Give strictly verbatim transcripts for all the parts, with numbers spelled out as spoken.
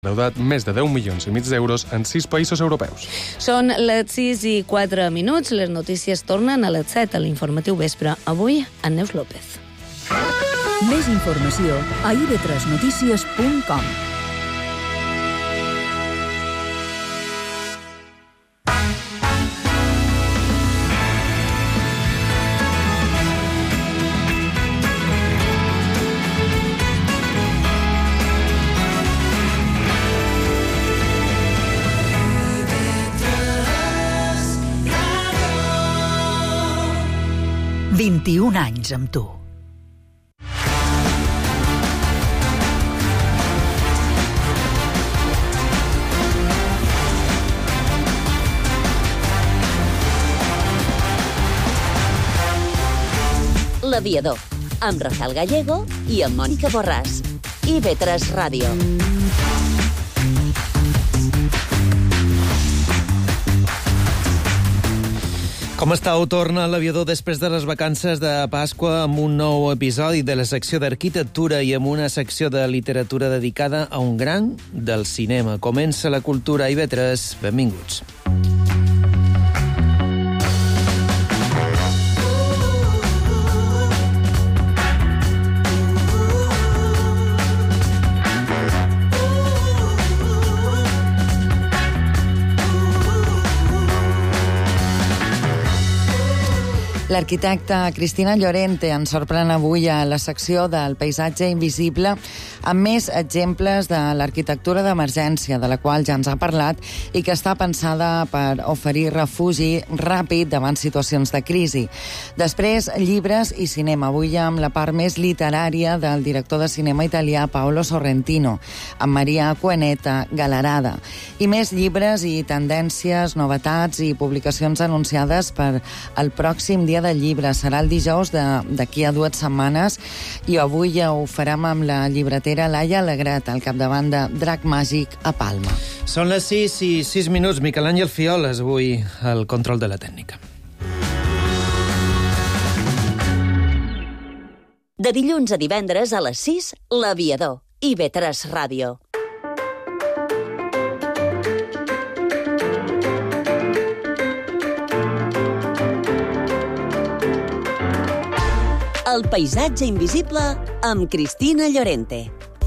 Recaptat més de deu milions i mig d'euros en sis països europeus. Són les sis i quatre minuts. Les notícies tornen a les set a l'informatiu vespre. Avui, amb Neus López. Més informació a i ve tres notícies punt com. vint-i-un anys amb tu. L'Aviador, amb Rafael Gallego i amb Mònica Borràs. i ve tres Ràdio. Com estàu? Torna l'Aviador després de les vacances de Pasqua amb un nou episodi de la secció d'arquitectura i amb una secció de literatura dedicada a un gran del cinema. Comença la cultura a i ve tres. Benvinguts. L'arquitecta Cristina Llorente ens sorprèn avui a la secció del paisatge invisible amb més exemples de l'arquitectura d'emergència, de la qual ja ens ha parlat i que està pensada per oferir refugi ràpid davant situacions de crisi. Després, llibres i cinema. Avui amb la part més literària del director de cinema italià Paolo Sorrentino, amb Maria Cueneta Galarada. I més llibres i tendències, novetats i publicacions anunciades per al pròxim dia del llibre. Serà el dijous d'aquí a dues setmanes i avui ja ho farem amb la llibretera Laia Alegret, al capdavant de Drac Màgic a Palma. Són les sis i sis minuts. Miquel Àngel Fioles, avui al control de la tècnica. De dilluns a divendres a les sis, l'Aviador. i ve tres Ràdio. El paisatge invisible amb Cristina Llorente.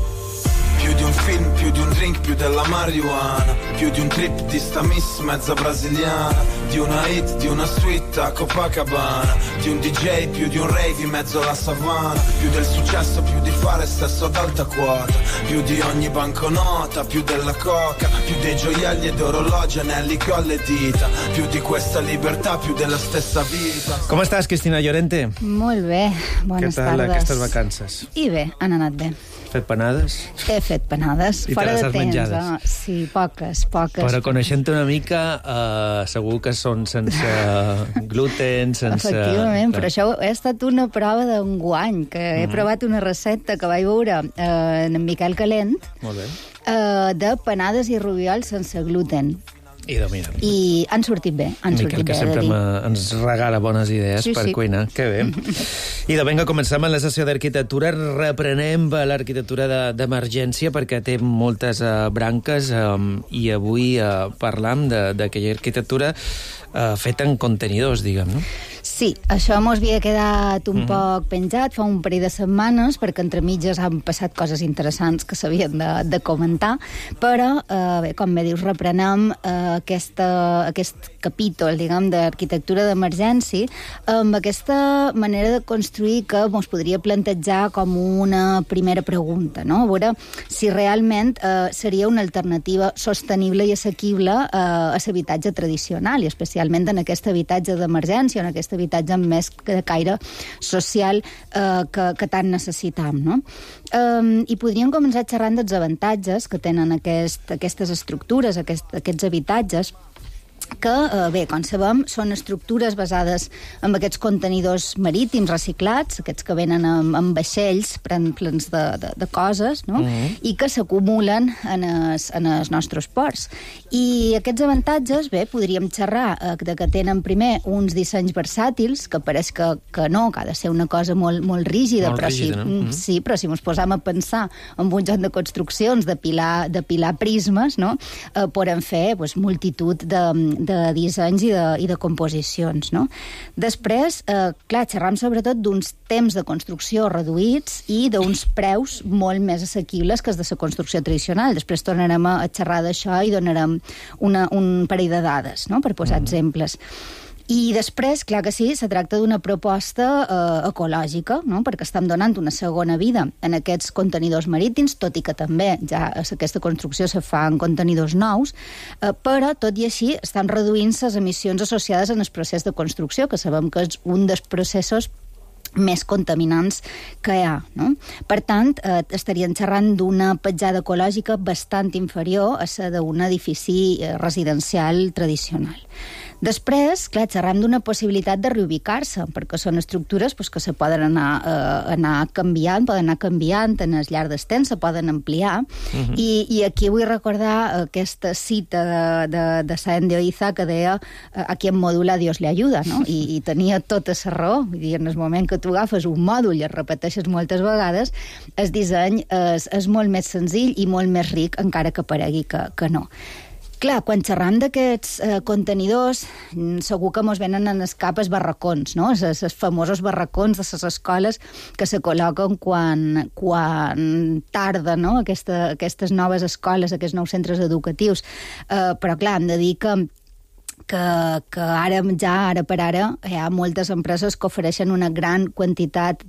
Più di un film, più di un drink, più della marijuana, più di un trip di sta miss mezza brasiliana, di una hit, di una suite a Copacabana, di un D J, più di un rave in mezzo alla savana, più del successo, più di fare stesso ad alta quota, più di ogni banconota, più della coca, più dei gioielli ed orologi, anelli, colle e dita, più di questa libertà, più della stessa vita. Com estàs, Cristina Llorente? Molt bé, bones tardes. Què tal aquestes vacances? I bé, han anat bé. Fet panades? He fet panades, I fora de has temps. menjades? Eh? Sí, poques, poques. Però coneixent-te una mica, uh, segur que són sense gluten, sense... Efectivament, però això ha estat una prova d'enguany, que he Mm. provat una recepta que vaig veure eh, en Miquel Calent, Molt bé. eh, de panades i roviols sense gluten. I de mira. I han sortit bé, han Miquel, sortit que bé, he de sempre dir. me- ens regala bones idees Sí, per sí. cuinar. Que bé. I de vinga, comencem amb la sessió d'arquitectura. Reprenem l'arquitectura de- d'emergència perquè té moltes uh, branques um, i avui uh, parlam d'aquella arquitectura uh, feta en contenidors, diguem, no? Sí, això mos havia quedat un Mhm. poc penjat fa un parell de setmanes, perquè entre mitges han passat coses interessants que s'havien de, de comentar, però, eh, bé, com bé dius, reprenem eh, aquesta, aquest capítol, diguem, d'arquitectura d'emergència amb aquesta manera de construir que mos podria plantejar com una primera pregunta, no? A veure si realment eh, seria una alternativa sostenible i assequible eh, a l'habitatge tradicional, i especialment en aquest habitatge d'emergència, en aquest habitatge amb més de caire social eh, que, que tant necessitam, no? Um, I podríem començar xerrant dels avantatges que tenen aquest, aquestes estructures, aquest, aquests habitatges, que, eh, bé, com sabem, són estructures basades en aquests contenidors marítims reciclats, aquests que venen amb, amb vaixells plens de, de, de coses, no? Mm-hmm. I que s'acumulen en, es, en els nostres ports. I aquests avantatges, bé, podríem xerrar eh, de que tenen primer uns dissenys versàtils, que pareix que, que no, que ha de ser una cosa molt, molt rígida, molt però, rígida, si, no? Mm-hmm. sí, però si ens posam a pensar en un joc de construccions, de pilar, de pilar prismes, no? eh, podem fer pues, multitud de, de dissenys i de, i de composicions, no? Després, eh, clar, xerram sobretot d'uns temps de construcció reduïts i d'uns preus molt més assequibles que els de la construcció tradicional. Després tornarem a xerrar d'això i donarem una, un parell de dades, no?, per posar mm. exemples. I després, clar que sí, se tracta d'una proposta eh, ecològica, no?, perquè estem donant una segona vida en aquests contenidors marítims, tot i que també ja aquesta construcció se fa en contenidors nous, eh, però, tot i així, estan reduint les emissions associades en el procés de construcció, que sabem que és un dels processos més contaminants que hi ha, no? Per tant, eh, estaríem xerrant d'una petjada ecològica bastant inferior a la d'un edifici eh, residencial tradicional. Després, clar, xerram d'una possibilitat de reubicar-se, perquè són estructures pues, que se poden anar, eh, anar canviant, poden anar canviant en el llarg del temps, se poden ampliar, uh-huh. I, i aquí vull recordar aquesta cita de, de, de Sáenz de Oiza que deia a quien modula Dios le ayuda, no? I, i tenia tota la raó, vull dir, en el moment que tu agafes un mòdul i el repeteixes moltes vegades, el disseny és, és molt més senzill i molt més ric, encara que paregui que, que no. Clar, quan xerram d'aquests eh, contenidors, segur que mos venen en els cap els barracons, no? Els, els famosos barracons de les escoles que se col·loquen quan, quan tarda, no?, Aquesta, aquestes noves escoles, aquests nous centres educatius. Eh, però, clar, hem de dir que que, que ara ja, ara per ara, hi ha moltes empreses que ofereixen una gran quantitat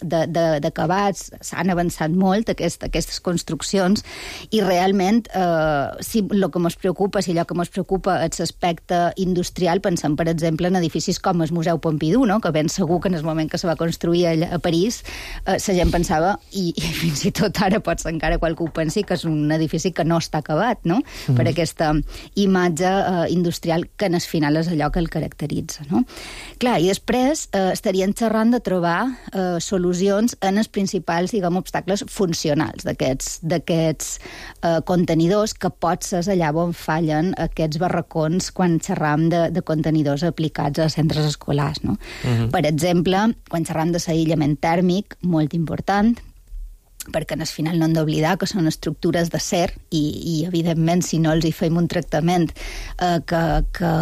d'acabats, s'han avançat molt aquest, aquestes construccions, i realment, eh, si el que ens preocupa, si allò que ens preocupa és l'aspecte industrial, pensem, per exemple, en edificis com el Museu Pompidou, no?, que ben segur que en el moment que se va construir a, a París, eh, la gent pensava, i, i fins i tot ara pot ser encara qualcú pensi que és un edifici que no està acabat, no?, mm. per aquesta imatge eh, industrial que en el final és allò que el caracteritza, no? Clar, i després eh, estaríem xerrant de trobar eh, solucions en els principals, diguem, obstacles funcionals d'aquests d'aquests eh, contenidors, que pot ser allà on fallen aquests barracons quan xerram de, de contenidors aplicats a centres escolars, no? Uh-huh. Per exemple, quan xerram de l'aïllament tèrmic, molt important, perquè al final no hem d'oblidar que són estructures d'acer i, i, evidentment, si no els hi fem un tractament eh, que, que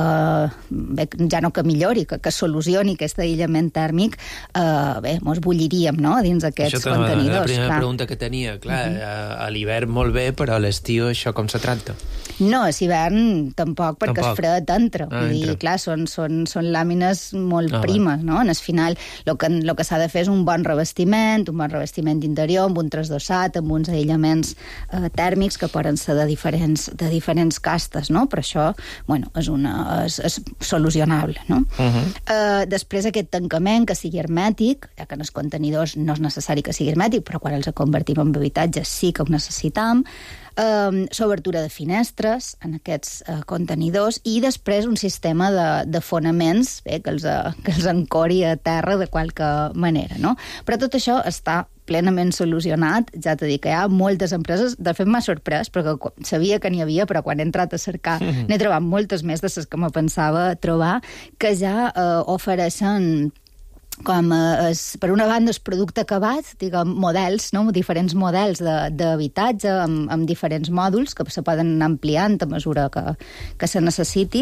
bé, ja no que millori, que, que solucioni aquest aïllament tèrmic, eh, bé, mos bulliríem, no?, dins aquests això contenidors. La primera clar. pregunta que tenia, clar, uh-huh. a, a l'hivern molt bé, però a l'estiu això com se tracta? No, a l'hivern tampoc, perquè tampoc. El fred entra. Ah, Vull entra. dir, clar, són, són, són làmines molt ah, primes, no? En el final, el que, lo que s'ha de fer és un bon revestiment, un bon revestiment interior, amb un trasdossat, amb uns aïllaments eh, tèrmics que poden ser de diferents, de diferents castes, no? Però això, bueno, és, una, és, és solucionable, no? Uh-huh. Eh, després aquest tancament que sigui hermètic, ja que en els contenidors no és necessari que sigui hermètic, però quan els convertim en habitatges sí que ho necessitam, eh, s'obertura de finestres en aquests eh, contenidors, i després un sistema de, de fonaments, bé, que els, que els encori a terra de qualque manera, no? Però tot això està plenament solucionat, ja t'he dit que hi ha moltes empreses, de fet m'ha sorprès, perquè sabia que n'hi havia, però quan he entrat a cercar mm-hmm. n'he trobat moltes més de les que me pensava trobar, que ja eh, ofereixen com eh, és, per una banda, el producte acabat, diguem, models, no?, diferents models d'habitatge amb, amb diferents mòduls que se poden anar ampliant a mesura que, que se necessiti,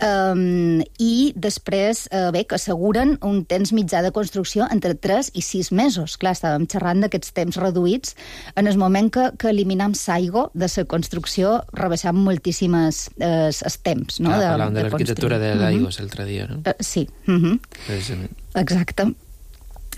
um, i després, eh, bé, que asseguren un temps mitjà de construcció entre tres i sis mesos. Clar, estàvem xerrant d'aquests temps reduïts en el moment que, que eliminam l'aigua de la construcció, rebaixant moltíssimes eh, els temps, no?, Clar, de, parlàvem de, de l'arquitectura de l'aigua uh-huh. l'altre dia, no? Uh, sí. Uh-huh. Precisament. Exacte.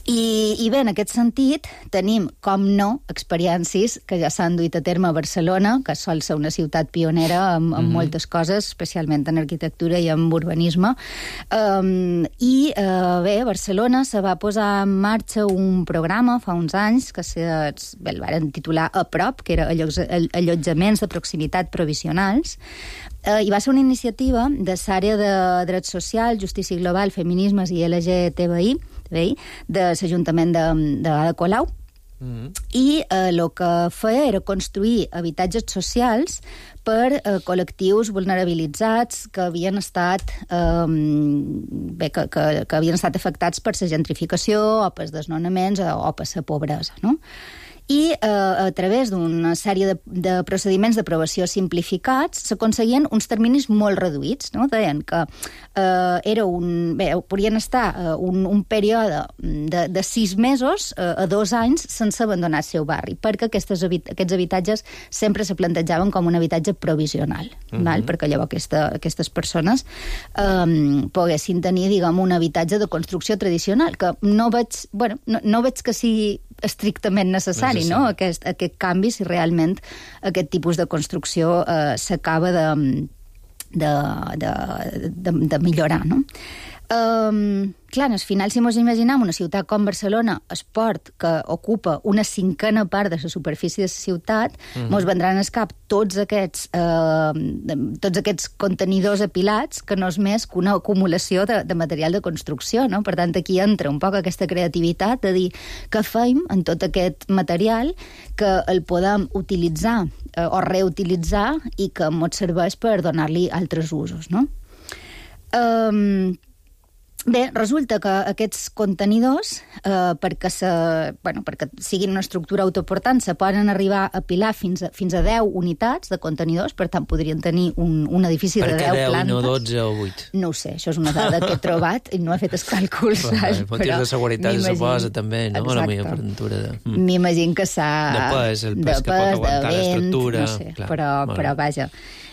I, I bé, en aquest sentit, tenim, com no, experiències que ja s'han duit a terme a Barcelona, que sol ser una ciutat pionera en, en mm-hmm. moltes coses, especialment en arquitectura i en urbanisme. Um, I, uh, bé, a Barcelona se va posar en marxa un programa fa uns anys que se, bé, el van titular A Prop, que era allotjaments de proximitat provisionals, uh, i va ser una iniciativa de l'àrea de drets socials, justícia global, feminismes i L G T B I, de l'Ajuntament de, de Ada Colau, mm-hmm. i el eh, que feia era construir habitatges socials per eh, col·lectius vulnerabilitzats que havien estat eh, bé, que, que, que havien estat afectats per la gentrificació o per desnonaments o, o per la pobresa, no? I eh, a través d'una sèrie de, de procediments d'aprovació simplificats s'aconseguien uns terminis molt reduïts, no? Deien que eh, era un, bé, podien estar eh, un, un període de, de sis mesos eh, a dos anys sense abandonar el seu barri, perquè aquestes, aquests habitatges sempre se plantejaven com un habitatge provisional, mm-hmm. val? Perquè llavors aquesta, aquestes persones eh, poguessin tenir, diguem, un habitatge de construcció tradicional, que no veig, bueno, no, no veig que sigui estrictament necessari, necessari. No? Aquest, aquest canvi, si realment aquest tipus de construcció eh, s'acaba de, de, de, de, de millorar, no? Um, clar, al final, si ens imaginem una ciutat com Barcelona, esport, que ocupa una cinquena part de la superfície de la ciutat, mm-hmm. ens vendran al cap tots aquests, eh, tots aquests contenidors apilats, que no és més que una acumulació de, de material de construcció, no? Per tant, aquí entra un poc aquesta creativitat de dir què fem en tot aquest material que el podem utilitzar eh, o reutilitzar i que ens serveix per donar-li altres usos, no? Um, Bé, resulta que aquests contenidors, eh, perquè, se, bueno, perquè siguin una estructura autoportant, se poden arribar a pilar fins a, fins a deu unitats de contenidors, per tant, podrien tenir un, un edifici de deu plantes. Per què deu, no dotze o vuit? No ho sé, això és una dada que he trobat i no he fet els càlculs. Bueno, motius de seguretat se posa també, no? A la meva aventura de... Mm. M'imagino que s'ha... De pes, el pes que pot aguantar l'estructura. No sé, clar, però, però vaja...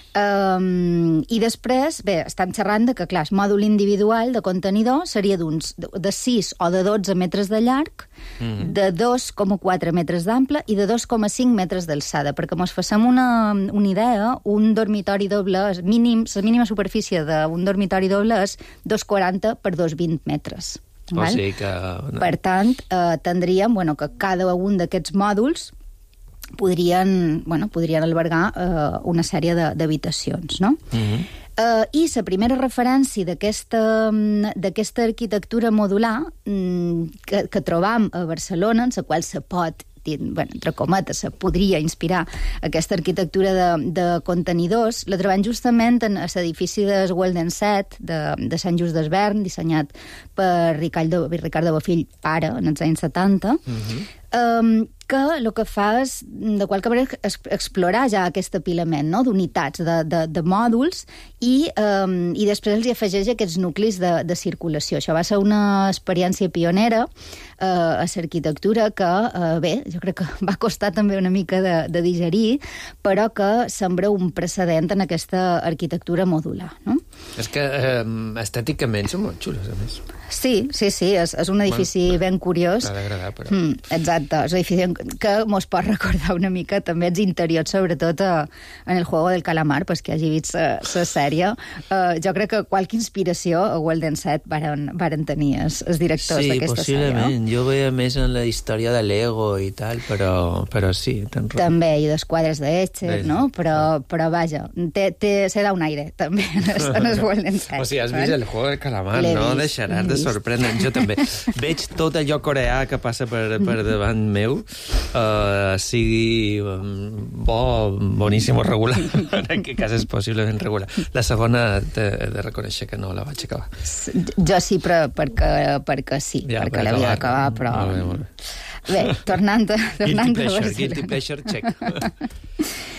Um, I després, bé, estem xerrant de que, clar, el mòdul individual de contenidor seria d'uns de sis o de dotze metres de llarg, mm-hmm. de dos coma quatre metres d'ample i de dos coma cinc metres d'alçada, perquè mos facem una, una idea, un dormitori doble, mínim, la mínima superfície d'un dormitori doble és dos coma quaranta per dos coma vint metres. O val? sigui que... No. Per tant, eh, tindríem, bueno, que cada un d'aquests mòduls podrien, bueno, podrien albergar eh, una sèrie d'habitacions, no? Mm-hmm. Uh, I la primera referència d'aquesta d'aquesta arquitectura modular mm, que, que trobam a Barcelona, en la qual se pot, bueno, entre cometes, se podria inspirar aquesta arquitectura de, de contenidors, la trobam justament en l'edifici del Walden set de, de Sant Just d'Esvern, dissenyat per Ricardo, Ricardo Bofill, pare, en els anys setanta, mm-hmm. um, que el que fa és, de qualque manera, explorar ja aquest apilament, no?, d'unitats, de, de, de mòduls, i, um, i després els hi afegeix aquests nuclis de, de circulació. Això va ser una experiència pionera uh, a l'arquitectura que, uh, bé, jo crec que va costar també una mica de, de digerir, però que sembra un precedent en aquesta arquitectura modular, no? És que eh, estèticament són molt xules, a més. Sí, sí, sí, és, és un edifici bueno, ben curiós. T'ha d'agradar, però... Mm, exacte, és un edifici que mos pot recordar una mica també els interiors, sobretot a, en el Juego del Calamar, pues que hagi vist la sèrie. Uh, jo crec que qualque inspiració a Walden set varen, varen tenir els, els directors sí, d'aquesta sèrie. Sí, possiblement. Jo veia més en la història de Lego i tal, però, però sí. També, i dels quadres d'Etcher, no? Però, però vaja, té, té, se da un aire, també, en el, en el Walden set. O sigui, has vist el Juego del Calamar, no? Deixaràs de sorprendre. Jo també veig tot allò coreà que passa per, per davant meu, uh, sigui bo, boníssim o regular. En aquest cas és possiblement regular. La segona he de reconèixer que no la vaig acabar. Jo sí, però perquè, perquè sí, ja, perquè l'havia d'acabar, però... Molt bé, molt bé. Bé, tornant a, tornant guilty a pleasure, guilty pleasure, check.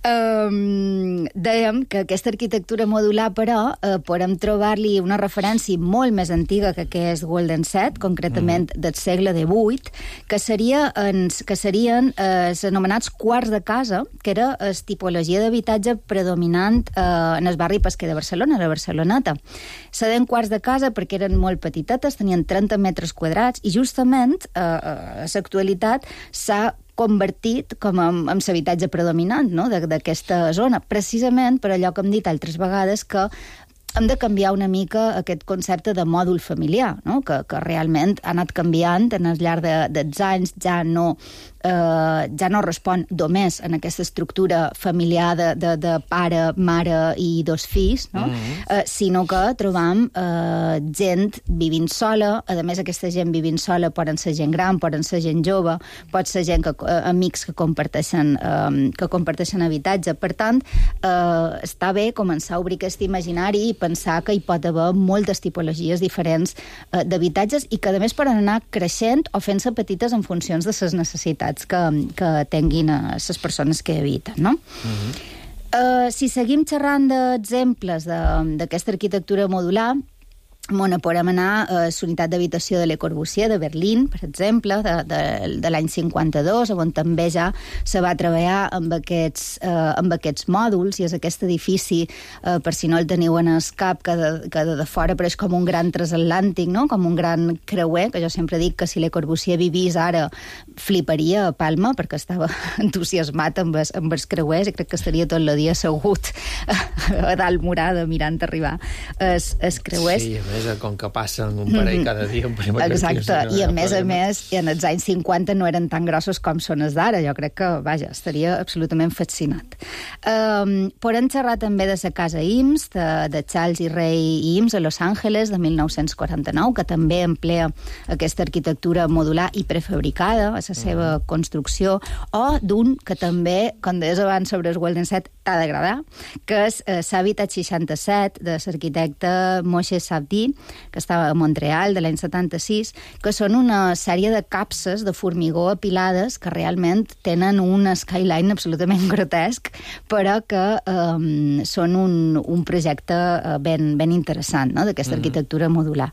Um, dèiem que aquesta arquitectura modular, però, uh, podem trobar-li una referència molt més antiga que que és Golden Set, concretament mm. del segle divuit, que, seria en, que serien eh, els anomenats quarts de casa, que era la tipologia d'habitatge predominant eh, en el barri pesquer de Barcelona, la Barceloneta. Se deien quarts de casa perquè eren molt petitetes, tenien trenta metres quadrats, i justament eh, a l'actualitat s'ha convertit com en, en l'habitatge predominant, no?, d'aquesta zona, precisament per allò que hem dit altres vegades, que hem de canviar una mica aquest concepte de mòdul familiar, no?, que, que realment ha anat canviant en el llarg de, dels anys, ja no, eh, ja no respon només en aquesta estructura familiar de, de, de pare, mare i dos fills, no? Mm-hmm. eh, sinó que trobam eh, gent vivint sola. A més, aquesta gent vivint sola poden ser gent gran, poden ser gent jove, pot ser gent que, eh, amics que comparteixen, eh, que comparteixen habitatge. Per tant, eh, està bé començar a obrir aquest imaginari i pensar que hi pot haver moltes tipologies diferents eh, d'habitatges i que, a més, poden anar creixent o fent-se petites en funcions de les necessitats que, que tinguin les persones que habiten, no? Mm-hmm. Uh, si seguim xerrant d'exemples d'aquesta arquitectura modular, bueno, podem anar a la unitat d'habitació de Le Corbusier de Berlín, per exemple, de, de, de l'any cinquanta-dos, on també ja se va treballar amb aquests, eh, amb aquests mòduls, i és aquest edifici, eh, per si no el teniu en el cap, que de, que de, de fora pareix com un gran transatlàntic, no?, com un gran creuer, que jo sempre dic que si Le Corbusier vivís ara fliparia a Palma, perquè estava entusiasmat amb els, amb els creuers, i crec que estaria tot el dia assegut a dalt morada mirant arribar els, els creuers. Sí, com que passen un parell cada dia. Un parell Exacte, i a més a més, i en els anys cinquanta no eren tan grossos com són els d'ara. Jo crec que, vaja, estaria absolutament fascinat. Um, podem xerrar també de la casa Eames, de, de Charles i Ray Eames, a Los Angeles, de mil nou-cents quaranta-nou, que també emplea aquesta arquitectura modular i prefabricada a la seva mm. construcció, o d'un que també, com deies abans sobre el Golden Set, t'ha d'agradar, que és eh, l'Habitat seixanta-set, de l'arquitecte Moshe Safdie, que estava a Montreal de l'any setanta-sis, que són una sèrie de capses de formigó apilades que realment tenen un skyline absolutament grotesc, però que um, són un, un projecte ben, ben interessant, no?, d'aquesta mm-hmm. arquitectura modular.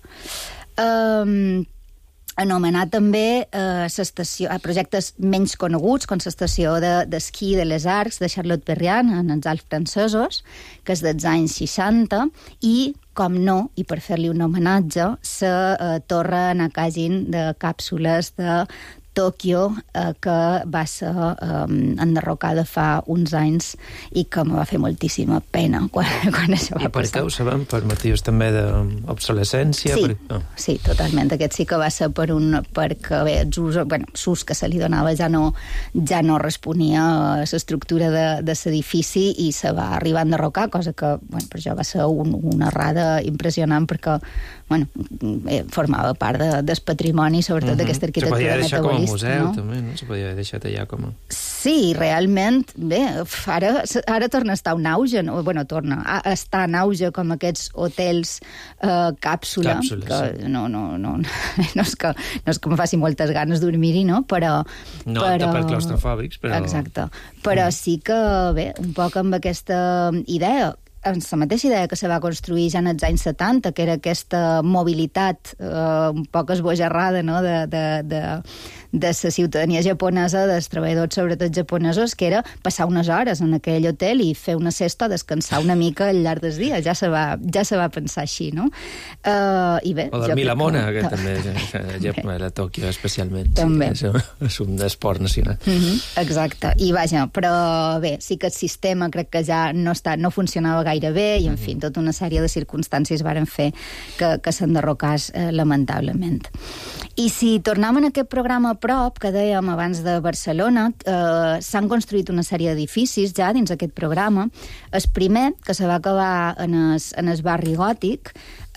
Um, anomenar també eh, estació, eh, projectes menys coneguts, com l'estació d'esquí de, de les Arcs de Charlotte Perriand, en els Alps francesos, que és dels anys seixanta, i, com no, i per fer-li un homenatge, la eh, torre Nakajin de càpsules de Tòquio, eh, que va ser eh, enderrocada fa uns anys i que em va fer moltíssima pena quan, quan això va passar. I per què ho sabem? Per motius també d'obsolescència? Sí, per... oh. sí, totalment. Aquest sí que va ser per un, perquè bé, l'ús bueno, que se li donava ja no, ja no responia a l'estructura de, de l'edifici i se va arribar a enderrocar, cosa que bueno, per això va ser un, una errada impressionant, perquè bueno, formava part de, del patrimoni, sobretot mm-hmm. d'aquesta arquitectura metabolista. Com a museu, no? També, no? Se podia haver deixat allà com a... Sí, realment, bé, ara, ara torna a estar un auge, no? Bueno, torna a estar en auge com aquests hotels eh, càpsula, Càpsules, que sí. no, no, no, no, és que, no és que em faci moltes ganes dormir-hi, no? Però... No, però... per claustrofòbics, però... Exacte. Però mm. sí que, bé, un poc amb aquesta idea, en la mateixa idea que se va construir ja en els anys setanta, que era aquesta mobilitat eh, un poc esbojarrada, no?, de, de, de, de la ciutadania japonesa, dels treballadors sobretot japonesos, que era passar unes hores en aquell hotel i fer una sesta, descansar una mica al llarg dels dies. Ja se va, ja se va pensar així, no? Uh, i bé, o dormir la mona, que, que també, ja, a Tòquio especialment. També. Sí, és un esport nacional. Mm-hmm, exacte. I vaja, però bé, sí que el sistema crec que ja no, està, no funcionava gaire bé i, en fi, tota una sèrie de circumstàncies varen fer que, que s'enderrocàs eh, lamentablement. I si tornem en aquest programa a prop, que dèiem abans de Barcelona, eh, s'han construït una sèrie d'edificis ja dins aquest programa. El primer, que se va acabar en el, en el barri gòtic,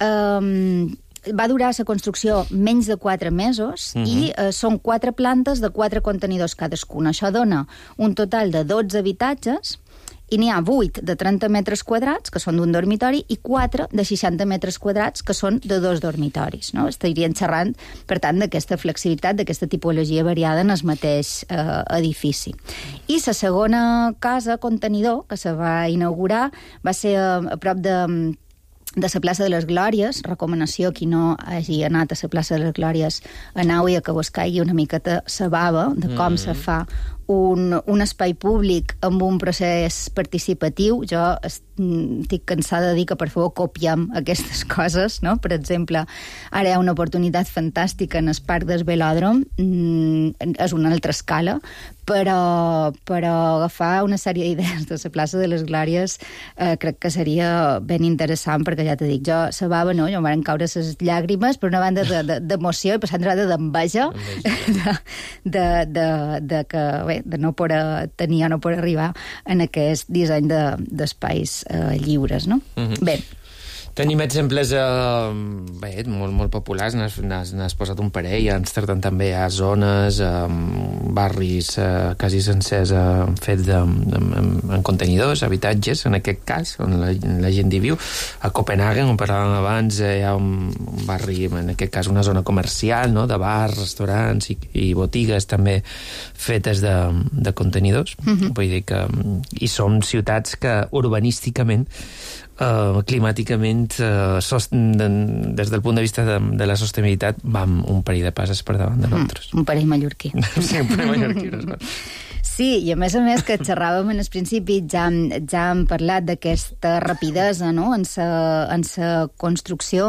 eh, va durar la construcció menys de quatre mesos uh-huh. i eh, són quatre plantes de quatre contenidors cadascuna. Això dona un total de dotze habitatges i n'hi ha vuit de trenta metres quadrats, que són d'un dormitori, i quatre de seixanta metres quadrats, que són de dos dormitoris. No? Estarien xerrant, per tant, d'aquesta flexibilitat, d'aquesta tipologia variada en el mateix eh, edifici. I la segona casa contenidor que se va inaugurar va ser a, a prop de de la plaça de les Glòries. Recomanació a qui no hagi anat a la plaça de les Glòries, aneu i que vos caigui una miqueta la bava de com mm. se fa un, un espai públic amb un procés participatiu. Jo estic cansada de dir que, per favor, copiem aquestes coses, no? Per exemple, ara hi ha una oportunitat fantàstica en el Parc del Velòdrom, mm, és una altra escala, però, però agafar una sèrie d'idees de la plaça de les Glòries eh, crec que seria ben interessant, perquè ja t'he dit, jo la bava, no? Jo em van caure les llàgrimes, per una banda d'emoció de, de, i per l'altra d'enveja, de, de, de, de que, bé, de no poder tenir o no poder arribar en aquest disseny d'espais de, eh, lliures, no? Mm-hmm. Bé, tenim exemples eh, bé, molt, molt populars, n'has posat un parell, a Amsterdam també hi ha zones, eh, barris eh, quasi sencers eh, fets de, en, en contenidors, habitatges, en aquest cas, on la, la gent hi viu. A Copenhagen, on parlàvem abans, eh, hi ha un, un barri, en aquest cas una zona comercial, no?, de bars, restaurants i, i botigues també fetes de, de contenidors. Mm-hmm. Vull dir que i són ciutats que urbanísticament Uh, climàticament uh, sos, de, des del punt de vista de, de la sostenibilitat vam un parell de passes per davant de nosaltres. Mm, un parell mallorquí. Sí, un parell mallorquí. No? Sí, i a més a més que xerràvem en el principi, ja, ja hem parlat d'aquesta rapidesa, no?, en sa, en sa construcció,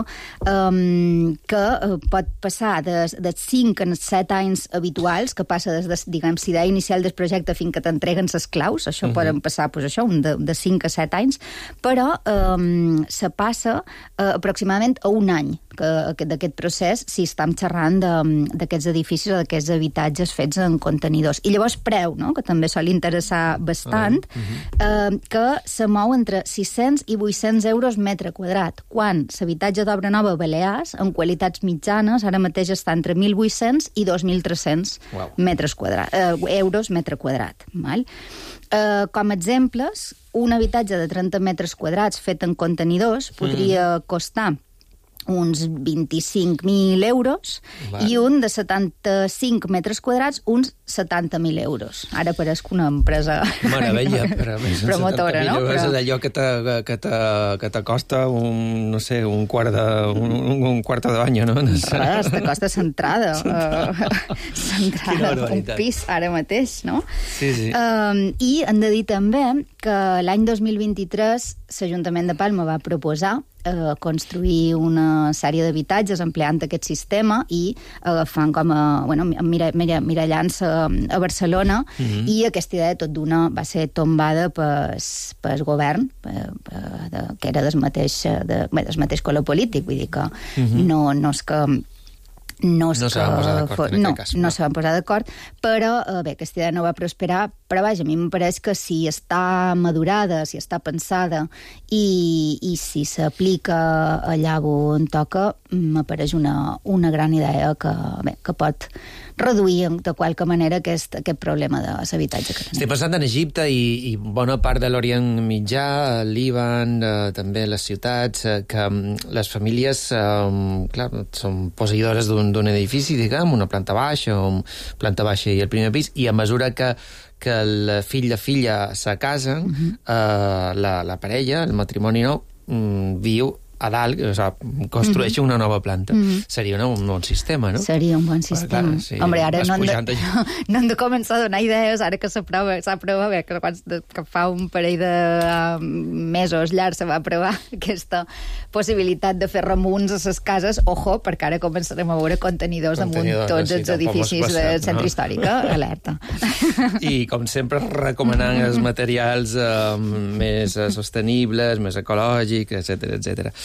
um, que uh, pot passar de, de cinc a set anys habituals, que passa des de, diguem, si idea inicial del projecte fins que t'entreguen les claus, això uh-huh. poden passar, pues, això, un de, de cinc a set anys, però um, se passa uh, aproximadament a un any que, d'aquest procés, si estem xerrant d'aquests edificis o d'aquests habitatges fets en contenidors. I llavors preu, no?, que també sol interessar bastant, uh-huh. eh, que se mou entre sis-cents i vuit-cents euros metre quadrat, quan l'habitatge d'obra nova a Balears, en qualitats mitjanes, ara mateix està entre mil vuit-cents i dos mil tres-cents wow. metres quadrat, eh, euros metre quadrat. Val? Eh, com a exemples, un habitatge de trenta metres quadrats fet en contenidors podria mm. costar uns vint-i-cinc mil euros Va. i un de setanta-cinc metres quadrats uns setanta mil euros. Ara pareix una empresa meravella, però, promotora, no? Però... és allò que t'acosta un, no sé, un quart de, un, un quart de bany, no? Res, t'acosta centrada. Centrada, un pis ara mateix, no? Sí, sí. Um, I hem de dir també que l'any dos mil vint-i-tres l'Ajuntament de Palma va proposar eh, construir una sèrie d'habitatges empleant aquest sistema i agafant com a, bueno, mira, mira, mirallant-se a Barcelona, mm-hmm. i aquesta idea tot d'una va ser tombada pel, pel govern, per, per, de, que era del mateix, de, bé, del mateix color polític, vull dir que mm-hmm. no, no és que no, no se van posar d'acord en no, aquest cas. No, no se van posar d'acord, però eh, bé, aquesta idea no va prosperar, però vaja, a mi em pareix que si està madurada, si està pensada i, i si s'aplica allà on toca, m'apareix una, una gran idea que, bé, que pot reduir de qualque manera aquest, aquest problema de l'habitatge que tenim. Estic pensant en Egipte i, i bona part de l'Orient Mitjà, Líban, eh, també les ciutats, eh, que les famílies, eh, clar, són posseïdores d'un d'un edifici, diguem, una planta baixa, o planta baixa i el primer pis, i a mesura que que el fill de filla se casen, uh-huh. eh, la, la parella, el matrimoni nou, mm, viu a dalt, o sigui, construeix mm-hmm. una nova planta. Mm-hmm. Seria un, un bon sistema, no? Seria un bon sistema. Clar, sí, Hombre, ara no hem, de, no hem de començar a donar idees, ara que s'aprova, s'aprova, bé, que, que fa un parell de uh, mesos llargs se va aprovar aquesta possibilitat de fer remunts a les cases, ojo, perquè ara començarem a veure contenidors damunt tots sí, els edificis del centre no? històric, alerta. I, com sempre, recomanant els materials uh, més uh, sostenibles, més ecològics, etcètera, etcètera.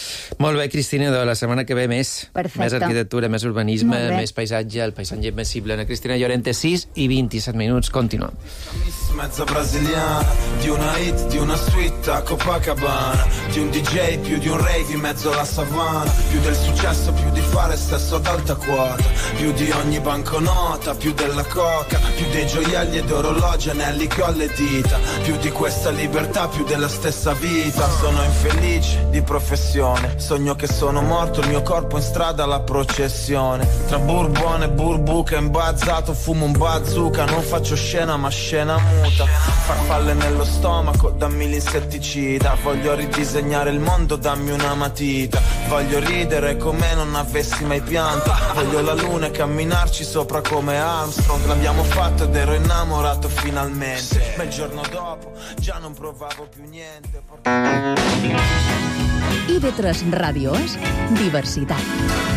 Molt bé, Cristina, de la setmana que ve més. Perfecte. Més arquitectura, més urbanisme, Molt bé. més paisatge, el paisatge invencible. Ana Cristina Llorente, sis i vint-i-set minuts. Continuem. Mezza brasiliana, di una hit, di una suite a Copacabana, di un D J, più di un rave in mezzo alla savana, più del successo, più di fare sesso ad alta quota, più di ogni banconota, più della coca, più dei gioielli ed orologi, anelli, colle e dita, più di questa libertà, più della stessa vita. Sono infelice di professione, sogno che sono morto, il mio corpo in strada alla processione, tra burbone e burbuca imbazzato, fumo un bazooka, non faccio scena ma scena muta, farfalle nello stomaco, dammi l'insetticida, voglio ridisegnare il mondo, dammi una matita, voglio ridere come non avessi mai pianto, voglio la luna e camminarci sopra come Armstrong, l'abbiamo fatto ed ero innamorato finalmente, ma il giorno dopo già non provavo più niente. I V tres Ràdio és diversitat.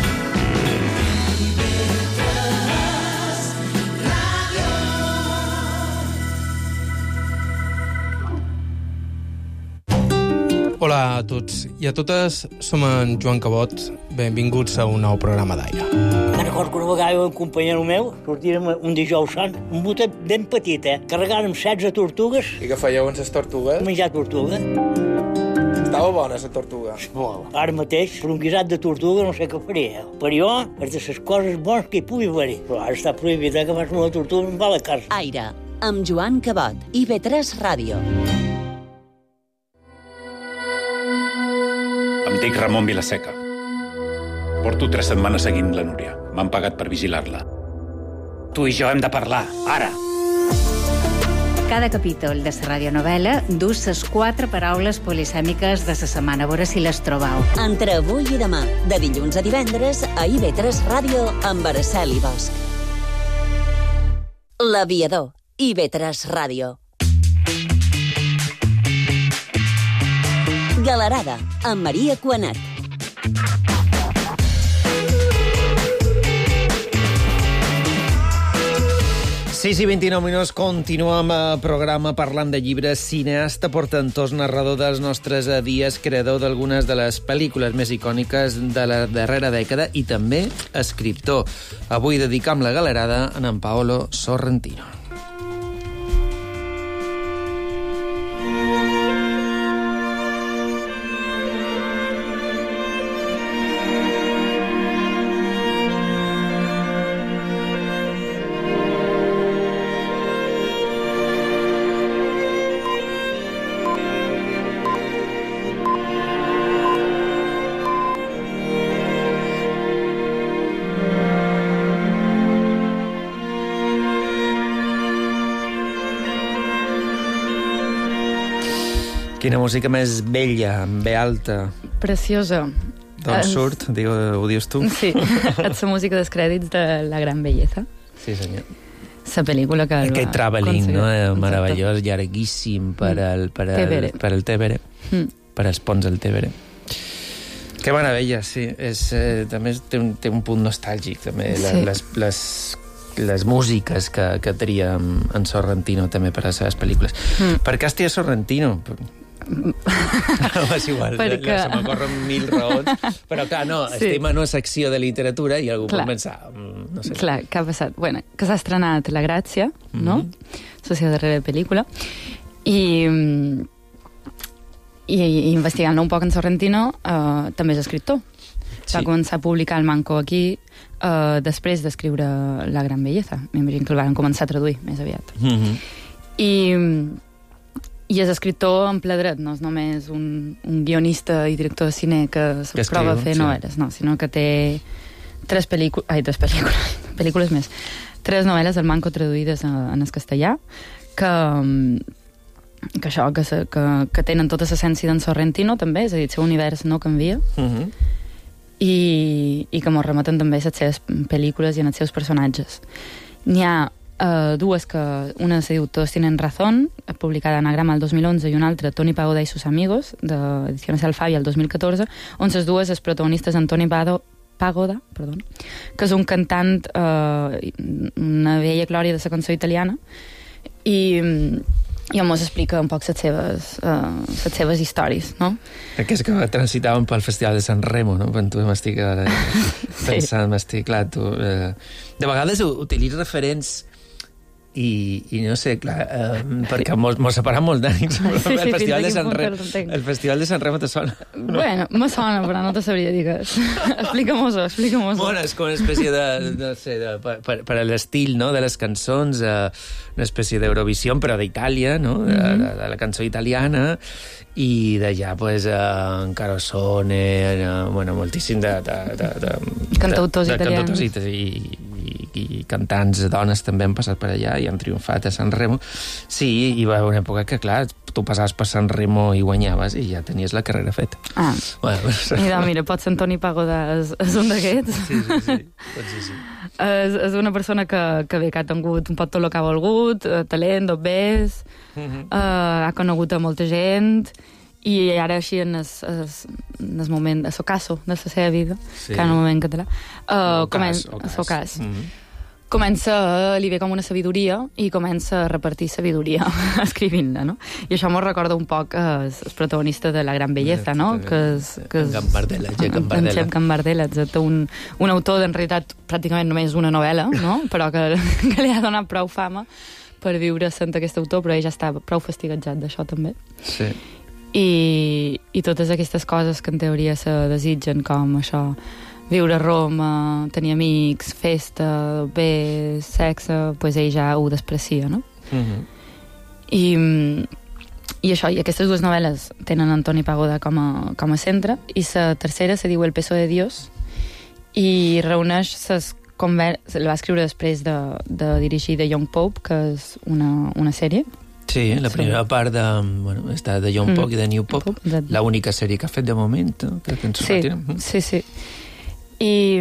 Hola a tots i a totes, som en Joan Cabot. Benvinguts a un nou programa d'Aire. Me'n recordo que una vegada un companyero meu sortírem un dijous sant, un botet ben petit, eh? Carregàrem setze tortugues. I què fèieu amb les tortugues? Menjar tortuga. Estava bona, la tortuga. Molt. Ara mateix, per un guisat de tortuga no sé què faria. Per jo, és de les coses bones que hi pugui haver-hi. Però ara està prohibit, eh, que fas una tortuga en va a la casa. Aire, amb Joan Cabot, I V tres Ràdio. Em dic Ramon Vilaseca. Porto tres setmanes seguint la Núria. M'han pagat per vigilar-la. Tu i jo hem de parlar, ara. Cada capítol de la radionovel·la dus les quatre paraules polisèmiques de la setmana. A veure si les trobau. Entre avui i demà, de dilluns a divendres, a I V tres Ràdio, amb Araceli Bosch. L'Aviador, I V tres Ràdio. Galerada, amb Maria Cuanet. sis i vint-i-nou minuts, continuem el programa parlant de llibres. Cineasta portentós, narrador dels nostres dies, creador d'algunes de les pel·lícules més icòniques de la darrera dècada i també escriptor. Avui dedicam la galerada a en Paolo Sorrentino. Quina música més bella, amb B alta. Preciosa. D'on surt? Diu, ho dius tu? Sí, és la música dels crèdits de La gran belleza. Sí, senyor. La pel·lícula que... Aquest travelling, no? Meravellós, llarguíssim per al, per al, Tevere. per al Tevere. Mm. Per als ponts del Tevere. Que meravella, sí. És, eh, també té un, té un punt nostàlgic, també. Sí. Les, les, les músiques que, que tria en Sorrentino també per a les seves pel·lícules. Mm. Per què estia Sorrentino? No, és igual, Perquè... se m'ocorren mil raons, però clar, no, sí. Estem en una secció de literatura i algú clar. Pot pensar, no sé. Clar, què ha passat? Bueno, que s'ha estrenat La Gràcia, mm-hmm. no? La seva darrera pel·lícula, i, i, i investigant-lo un poc en Sorrentino, uh, també és escriptor. Sí. Va començar a publicar el Manco aquí uh, després d'escriure La gran belleza. M'imagino que el van començar a traduir més aviat. Mm-hmm. I... I és escriptor en ple dret, no és només un, un guionista i director de cine que se prova a fer sí. novel·les, no, sinó que té tres pel·lícules, ai, tres pel·lícules, pel·lícules més, tres novel·les del Manco traduïdes en el castellà, que, que això, que, se, que, que tenen tota l'essència d'en Sorrentino, també, és a dir, el seu univers no canvia, uh-huh. i, i que mos remeten també a les seves pel·lícules i als seus personatges. N'hi ha Uh, dues que una se diu Todos tienen razón, publicada en Anagrama el dos mil onze, i una altra Tony Pagoda y sus amigos, de Ediciones Alfavi el dos mil catorze, on les dues els protagonistes en Tony Pagoda, perdó, que és un cantant, uh, una vella glòria de la cançó italiana, i, i on mos explica un poc les seves, uh, les seves històries, no? Aquest que transitàvem pel Festival de San Remo, no? Quan tu m'estic ara pensant, sí. m'estic, clar, tu... Eh, de vegades utilitzo referents i, i no sé, clar, eh, perquè mos, mos separam molt d'ànims. Sí, sí, el, Festival de San Remo, el Festival de San Remo te sona? No? Bueno, me sona, però no te sabria dir què és. Explica-mos-ho, explica-mos-ho. Bueno, és com una espècie de, no sé, de, per, per a l'estil, no?, de les cançons, eh, una espècie d'Eurovisió, però d'Itàlia, no?, de, de, de la cançó italiana, i d'allà, pues, eh, en Carosone, eh, bueno, moltíssim de... de, de, de cantautors de, de italians. Cantautors i, i, i cantants dones també han passat per allà i han triomfat a San Remo. Sí, hi va haver una època que, clar, tu passaves per San Remo i guanyaves i ja tenies la carrera feta. Ah, bueno, mira, mira, pot ser Antoni Pagoda, és, és un d'aquests. Sí, sí, sí, pot ser, sí. És, és una persona que, que bé, que ha tingut un poc tot el que ha volgut, eh, talent, dobbers, uh -huh. eh, ha conegut a molta gent, i ara així en el, en el moment, a l'ocaso de la seva vida, sí. que en un moment català, uh, comença, a l'ocàs, mm -hmm. comença, li ve com una sabidoria i comença a repartir sabidoria escrivint-la, no? I això m'ho recorda un poc el protagonista de La gran belleza, no? Que és, que és Gambardella, Jep Gambardella. Jep Gambardella, exacte, un, un autor d'en realitat pràcticament només una novel·la, no? Però que, que li ha donat prou fama per viure sent aquest autor, però ell ja està prou fastiguejat d'això també. Sí. I, i totes aquestes coses que en teoria se desitgen, com això, viure a Roma, tenir amics, festa, bé, sexe, pues ell ja ho desprecia, no? Mm-hmm. I, i això, i aquestes dues novel·les tenen Antoni Pagoda com a, com a centre, i la tercera se diu El peso de Dios, i reuneix ses conver... la va escriure després de, de dirigir The Young Pope, que és una, una sèrie. Sí, la primera sí. part de, bueno, està de Young Pope mm. i de New Pope, l'única sèrie que ha fet de moment. Que sí, sí, sí. I,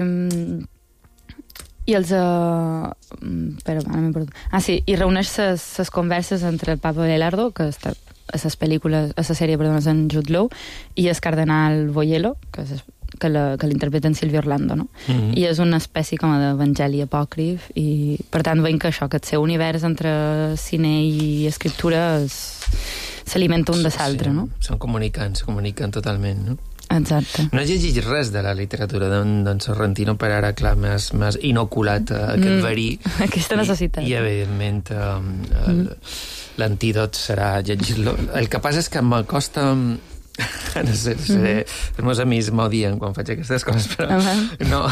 i els... Uh, espera, ara m'he perdut. Ah, sí, i reuneix les converses entre el papa Belardo, que està a les pel·lícules, a la sèrie, perdó, en Jude Law, i el cardenal Boiello, que és que l'interpreta en Silvio Orlando, no? Mm-hmm. I és una espècie com d'evangeli apòcrif, i per tant veiem que això, que el seu univers entre cine i escriptura s'alimenta un de l'altre, sí, no? Són comunicants, se comuniquen totalment, no? Exacte. No he llegit res de la literatura d'en Sorrentino, per ara, clar, m'has inoculat aquest mm, verí. Aquesta necessitat. I, i evidentment, mm. l'antídot serà llegir-lo. El que passa és que m'acosta... No sé, sé mm-hmm. els meus amics m'odien quan faig aquestes coses, però uh-huh. no,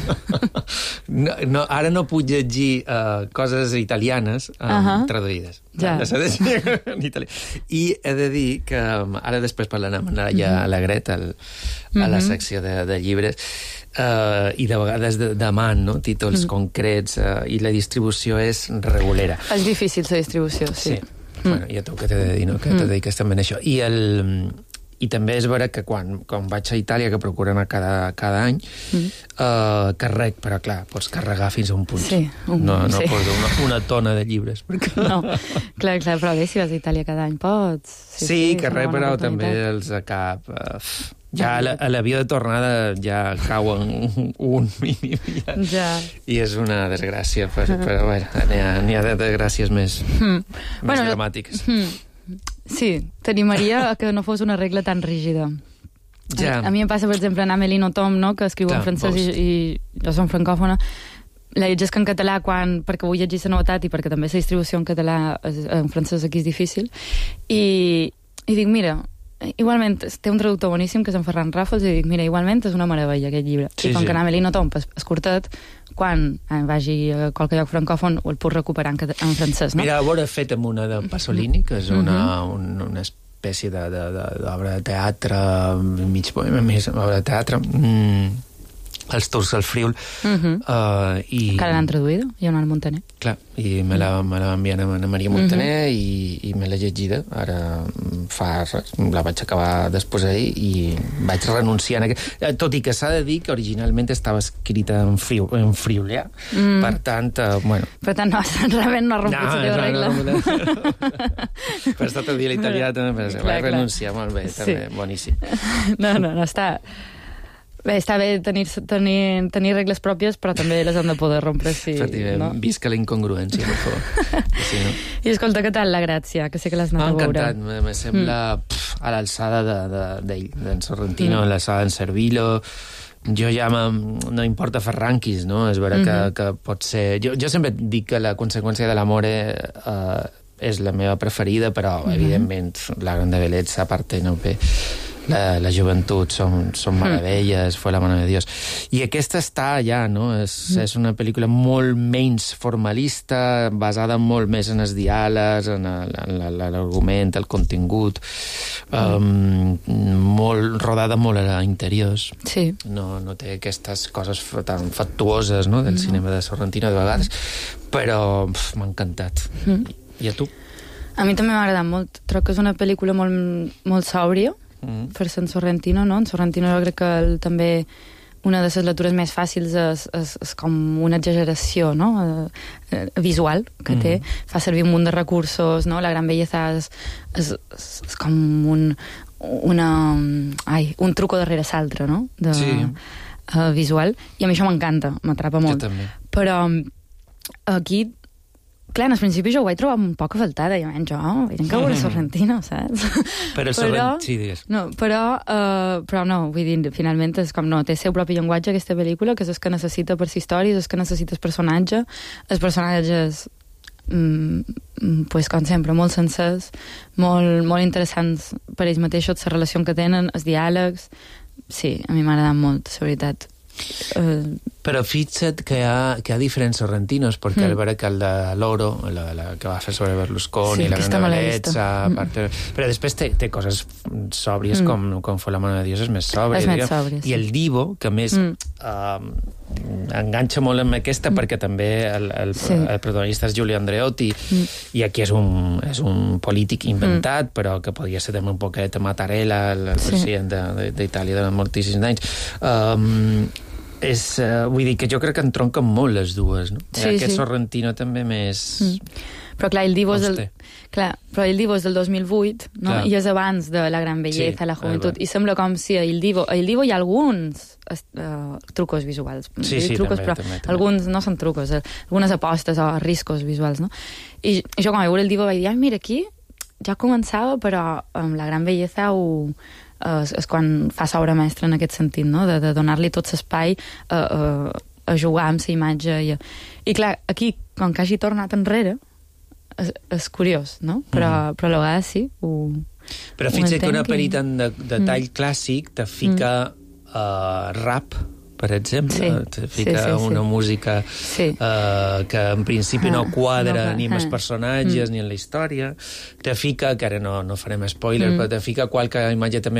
no, no, ara no puc llegir uh, coses italianes um, uh-huh. traduïdes. Ja. En italià. I he de dir que ara després parlarem amb Laia Alegret al, a la secció de, de llibres, uh, i de vegades de, deman, no? títols mm. concrets, uh, i la distribució és regulera. És difícil la distribució, sí. Sí. Mm. Bueno, ja tu que t'he de dir, no? Que mm. te dediques també a això. I el... I també és vera que quan, quan vaig a Itàlia, que procuro anar cada, cada any, mm. uh, carrec, però clar, pots carregar fins a un punt. Sí, un, no no sí. pots una, una tona de llibres. Perquè... No, clar, clar, però bé, si vas a Itàlia cada any pots. Sí, sí, sí carrec, però també els a cap... Uh, ja a l'avió de tornada ja cauen un mínim. Ja. ja. I és una desgràcia, però, però bueno, n'hi ha, n'hi ha de desgràcies més, mm. més bueno, dramàtiques. Mm. Sí, t'animaria a que no fos una regla tan rígida. Ja. A, a mi em passa, per exemple, en Amélie Nothomb, no?, que escriu ja, en francès i, i jo som francòfona. La llegesc en català quan, perquè vull llegir la novetat i perquè també la distribució en català en francès aquí és difícil. I, i dic, mira, igualment, té un traductor boníssim que és en Ferran Ràfols, i dic, mira, igualment és una meravella aquest llibre. Sí, I com sí. que en Amélie Nothomb és, és curtet, quan eh, vagi a qualque lloc francòfon el puc recuperar en, en francès, no? Mira, ara fet amb una de Pasolini, que és una, uh-huh. un, una espècie d'obra de, de, de teatre, mig poema, més obra de teatre, mm, Els Tours al Friül. Uh-huh. uh, i... Que l'han traduïda, Leonard Montaner. Clar, i me la, me la va enviar a Maria Montaner uh-huh. i, i me l'he llegida. Ara fa res, la vaig acabar després ahir i vaig renunciar a aquest... Tot i que s'ha de dir que originalment estava escrita en, friu, en friulià. Mm. Per tant, uh, bueno... Per tant, no, realment no ha romput no, la regla. No, no, no. Per estar tot dia l'italià també, però clar, vaig clar. renunciar, molt bé, també, sí. boníssim. No, no, no, està... Bé, està bé tenir, tenir, tenir regles pròpies, però també les hem de poder rompre, sí. No? Visca la incongruència, per favor. Sí, no? I escolta, què tal la Gràcia? Que sé que l'has anat a veure. M'ha encantat, me sembla mm. pff, a l'alçada d'ell, de, de, d'en Sorrentino, mm. a l'alçada d'en Servillo. Jo ja no importa fer rànquings, no? És vera mm-hmm. que, que pot ser... Jo, jo sempre dic que la conseqüència de l'amor eh, és la meva preferida, però, mm-hmm. evidentment, la Grande Bellezza, Partenope... La, la joventut són, són meravelles, mm. fue la mano de Dios. I aquesta està allà, no? És, mm. és una pel·lícula molt menys formalista, basada molt més en els diàlegs, en l'argument, el contingut, um, molt, rodada molt a interiors. Sí. No, no té aquestes coses tan factuoses, no?, del no. cinema de Sorrentino, de vegades, però m'ha encantat. Mm. I a tu? A mi també m'ha agradat molt. Trobo que és una pel·lícula molt, molt sòbria, Mm. per ser en Sorrentino, no? En Sorrentino jo crec que el, també una de les lectures més fàcils és, és, és com una exageració, no? Eh, visual que mm. té, fa servir un munt de recursos, no? La Gran Belleza és, és, és, és com un una, ai, un truco darrere l'altre, no? De, sí. Uh, visual, i a mi això m'encanta, m'atrapa molt. Jo també. Però aquí clar, al principi jo ho vaig trobar un poc a faltar, deia, jo, eren que veure Sorrentino, saps? Però el Sorrentino, sí, digues. No, però, uh, però no, vull dir, finalment és com, no, té el seu propi llenguatge, aquesta pel·lícula, que és el que necessita per ser històries, és que necessita el personatge, els personatges, mm, pues, com sempre, molt sencers, molt, molt interessants per ells mateixos, la relació que tenen, els diàlegs, sí, a mi m'ha agradat molt, la veritat. Uh... Però fixa't que hi ha, que hi ha diferents Sorrentinos, perquè mm. el veure que el de l'Oro, la, la que va fer sobre Berlusconi, sí, la Grande Bellezza, mm. part... però després té, té coses sòbries, mm. com, com Fue la mano de Dios, és més sòbria. És més sòbria, sí. I el Divo, que més mm. uh, enganxa molt amb aquesta, mm. perquè també el, el, sí. el protagonista és Giulio Andreotti, mm. i aquí és un, és un polític inventat, mm. però que podria ser també un poquet Mattarella, el, el sí. president d'Itàlia durant moltíssims anys. Um, és, uh, vull dir que jo crec que entronquen molt les dues, no? Sí, aquest sí. Sorrentino també més... Mm. Però clar, el Divo és del, clar, però el Divo és del dos mil vuit, no? Clar. I és abans de La Gran Belleza, sí, La Juventud, i sembla com si a El Divo, a El Divo hi ha alguns uh, trucos visuals. Sí, sí, trucos, també, però també, també. alguns no són trucos, algunes apostes o riscos visuals, no? I, i jo quan vaig veure El Divo vaig dir, ah, mira, aquí ja començava, però amb La Gran Belleza ho... És, és quan fa s'obra mestra en aquest sentit, no? De, de donar-li tot l'espai a, a, a jugar amb la imatge. I, I clar, aquí, com que hagi tornat enrere, és, és curiós, no? Però, mm. però a la vegada sí, ho, però fixa't que una pel·li tan de, de tall mm. clàssic te fica mm. uh, rap, per exemple, sí, te fica sí, sí, una sí. música sí. uh, que en principi no quadra no, ni amb els personatges mm. ni en la història, te fica, que ara no, no farem spoiler, mm. però te fica qualque imatge també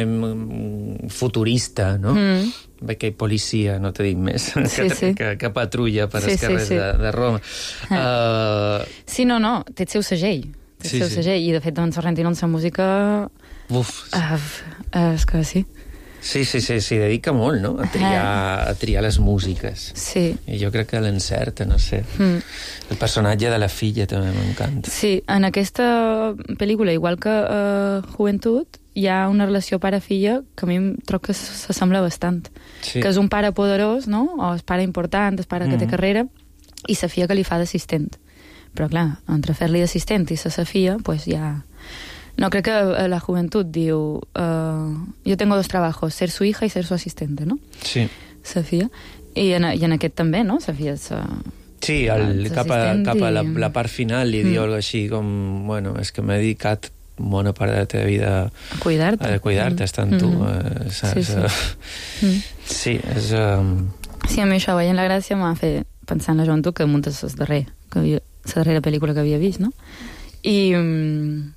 futurista, no? Mm. Perquè policia, no te dic més, sí, que, sí. que, que patrulla per sí, els carrers sí, sí. De, de Roma. Ah. Uh... Sí, no, no, té el seu segell. Té el sí, seu sí. segell, i de fet en Sorrentino en sa música... Uf. Uh, uh, és que sí. Sí, sí, sí, s'hi dedica molt, no? A triar, a triar les músiques. Sí. I jo crec que l'encerta, no sé. Mm. El personatge de la filla també m'encanta. Sí, en aquesta pel·lícula, igual que uh, Juventud, hi ha una relació pare-filla que a mi trobo que s'assembla bastant. Sí. Que és un pare poderós, no? O és pare important, és pare que mm. té carrera, i sa filla que li fa d'assistent. Però, clar, entre fer-li d'assistent i sa sa filla, pues ja... No, crec que la Juventud diu uh, yo tengo dos trabajos, ser su hija y ser su asistente, no? Sí. Sofia. I en, i en aquest també, no? Sofia és... Uh, sí, el, cap, a, cap a la, i... la part final li mm. diu alguna així com, bueno, és que m'he dedicat bona part de la teva vida a cuidar-te. A cuidar-te, mm. estant tu. Mm. Uh, saps? Sí, sí. mm. sí, és... Um... Sí, a mi això, veient la gràcia, m'ha fet pensar en la joventut que muntes la darrera, que havia, la darrera pel·lícula que havia vist, no? I... Um,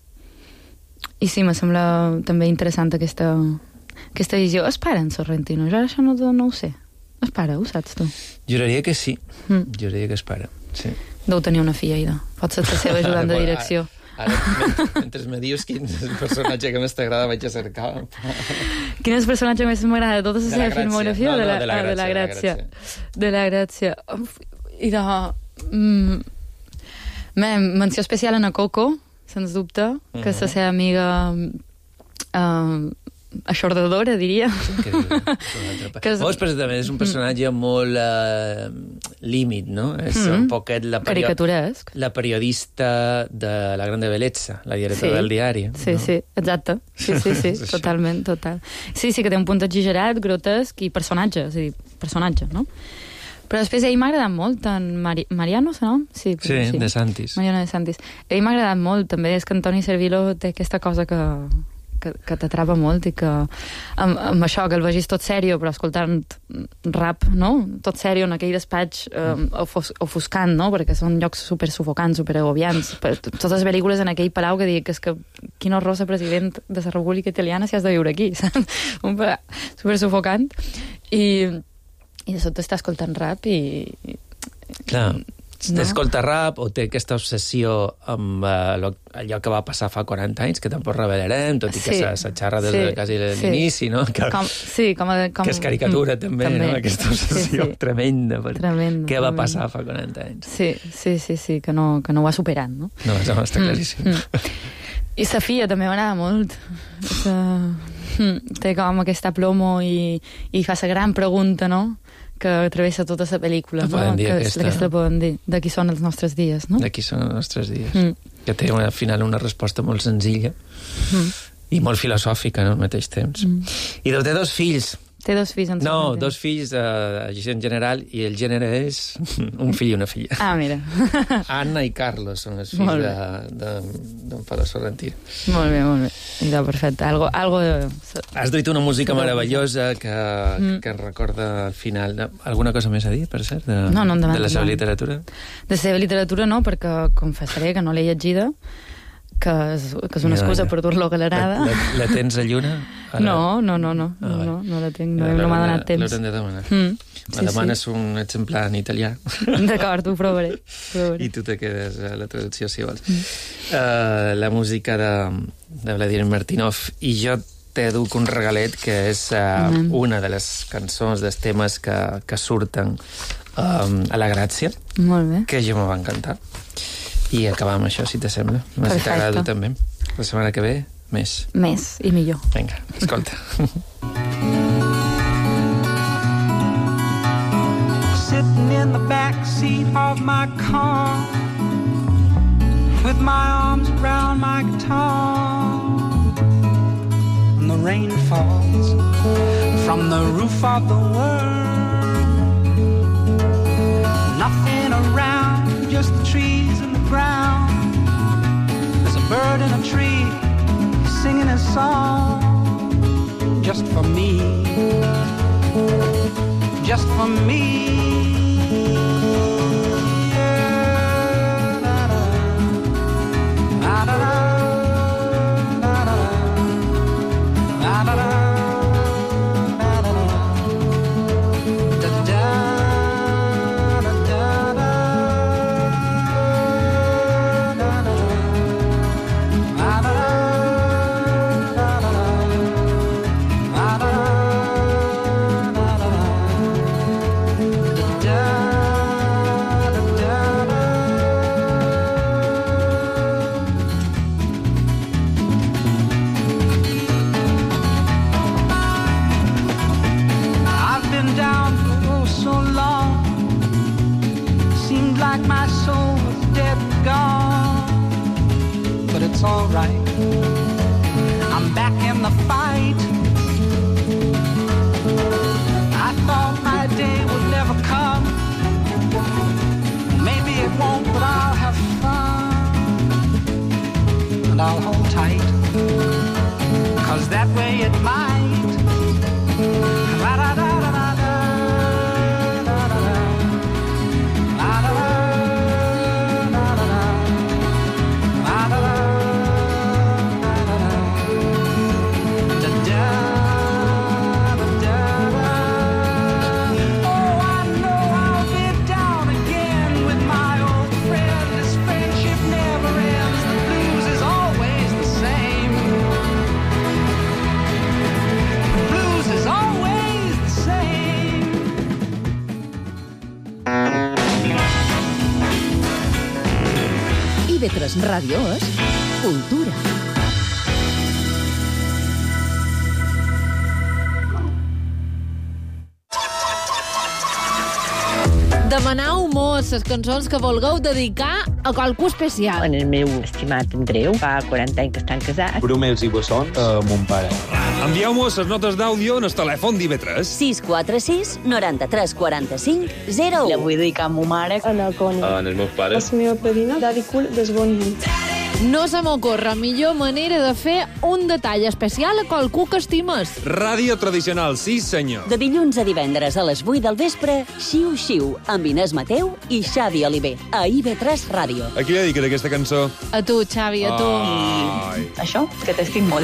I sí, me sembla també interessant aquesta, aquesta visió. Es pare en Sorrentino? Jo ara això no, no ho sé. Es pare, ho saps tu? Juraria que sí. Mm. Juraria que es pare, sí. Deu tenir una filla, Ida. Pot ser la seva ajudant de direcció. Ara, mentre, mentre me dius quin és el personatge que més t'agrada, vaig a cercar. Quin és el personatge que més m'agrada de tota la seva filmografia? No, no, de, la, de, la ah, gràcia, de la gràcia. De la gràcia. De la gràcia. I de... Mm, menció especial a Coco, sens dubte, que és la seva amiga uh, aixordadora, diria. Que, que és... Oh, però també és un personatge molt uh, límit, no? És mm. un poquet la, perio... Caricaturesc. la periodista de La Grande Bellezza, la directora sí. del diari. Sí, no? sí, exacte. Sí, sí, sí, totalment, total. Sí, sí que té un punt exagerat, grotesc i personatge, és a dir, personatge, no? Però després ell m'ha agradat molt, en Mari... Mariano, no? Sí, sí, sí, de Santis. Mariano de Santis. Ell m'ha agradat molt, també és que Antoni Servillo té aquesta cosa que, que, que t'atrapa molt i que amb, amb això, que el vegis tot sèrio, però escoltant rap, no? Tot sèrio en aquell despatx eh, ofus, ofuscant, no? Perquè són llocs super sufocants, super agobiants. Totes les pel·lícules en aquell palau que dic que és que quin horror ser president de la República Italiana si has de viure aquí, saps? Un palau super sufocant. I... i de sobte està escoltant rap i... Clar, no? escolta rap o té aquesta obsessió amb uh, allò que va passar fa quaranta anys, que tampoc revelarem, tot i que sí, se xerra des sí, de quasi l'inici, sí. no? Que, com, sí, com a, com... que és caricatura mm, també, també, no? Aquesta obsessió sí, sí. tremenda. Per... Tremenda. Què va tremenda. passar fa quaranta anys? Sí, sí, sí, sí que, no, que no ho ha superat, no? No, això està claríssim. Mm, mm. I Safia també m'agrada molt. Que, mm, té com aquesta plomo i, i fa la gran pregunta, no?, que travessa tota la pel·lícula, no? no? Que aquesta. aquesta la poden dir. De qui són els nostres dies, no? De qui són els nostres dies. Mm. Que té al final una resposta molt senzilla mm. i molt filosòfica, no?, al mateix temps. Mm. I té dos fills. Té dos fills en No, dos fills uh, en general, i el gènere és un fill i una filla. Ah, mira. Anna i Carlos són els fills d'en Palo Sorrentino. Molt bé, molt bé. Ja, perfecte. Algo, algo de... Has duit una música meravellosa que, mm. que recorda al final. Alguna cosa més a dir, per cert, de, no, no, endavant, de la seva endavant. literatura? De la seva literatura no, perquè confessaré que no l'he llegida, que és, que és una excusa per dur-lo galerada. La, la, la tens a lluna? Ara... No, no, no, no, ah, no, no, no la tinc, no, no m'ha donat temps. L'haurem de demanar. Mm, sí, me demanes sí. un exemplar en italià. D'acord, ho provaré, provaré. I tu te quedes a la traducció, si vols. Mm. Uh, la música de, de Vladimir Martínov, i jo te duc un regalet que és uh, mm. una de les cançons, dels temes que, que surten um, a la Gràcia. Molt bé. Que jo me va encantar. I acabar amb això, si t'assembla. No sé si t'agrada tu també. La setmana que ve, més. Més i millor. Vinga, escolta. Sitting in the back seat of my car with my arms around my guitar, and the rain falls from the roof of the world. Nothing around, just the trees and the ground. There's a bird in a tree singing a song just for me, just for me. It's all right, I'm back in the fight. I thought my day would never come. Maybe it won't, but I'll have fun. And I'll hold tight, 'cause that way it might. La-da-da-da-da-da. I ve tres Ràdio és Cultura. Demanau mos les cançons que vulgueu dedicar a qualcú especial. En el meu estimat Andreu, fa quaranta anys que estan casats. Bromels i bessons a mon pare. Envieu-mos les notes d'àudio en el telèfon d'I V tres. sis quatre sis, noranta-tres, quaranta-cinc, zero u. La vull dedicar a ma mare. En el Coni. En els meus pares. La meva padrina, Daddy Cool, des Bonny. No se m'ocorre millor manera de fer un detall especial a qualcú que estimes. Ràdio tradicional, sí senyor. De dilluns a divendres a les vuit del vespre, Xiu Xiu, amb Inés Mateu i Xavi Oliver, a I V tres Ràdio. A qui li dediques aquesta cançó? A tu, Xavi, a tu. I això, que t'estic molt.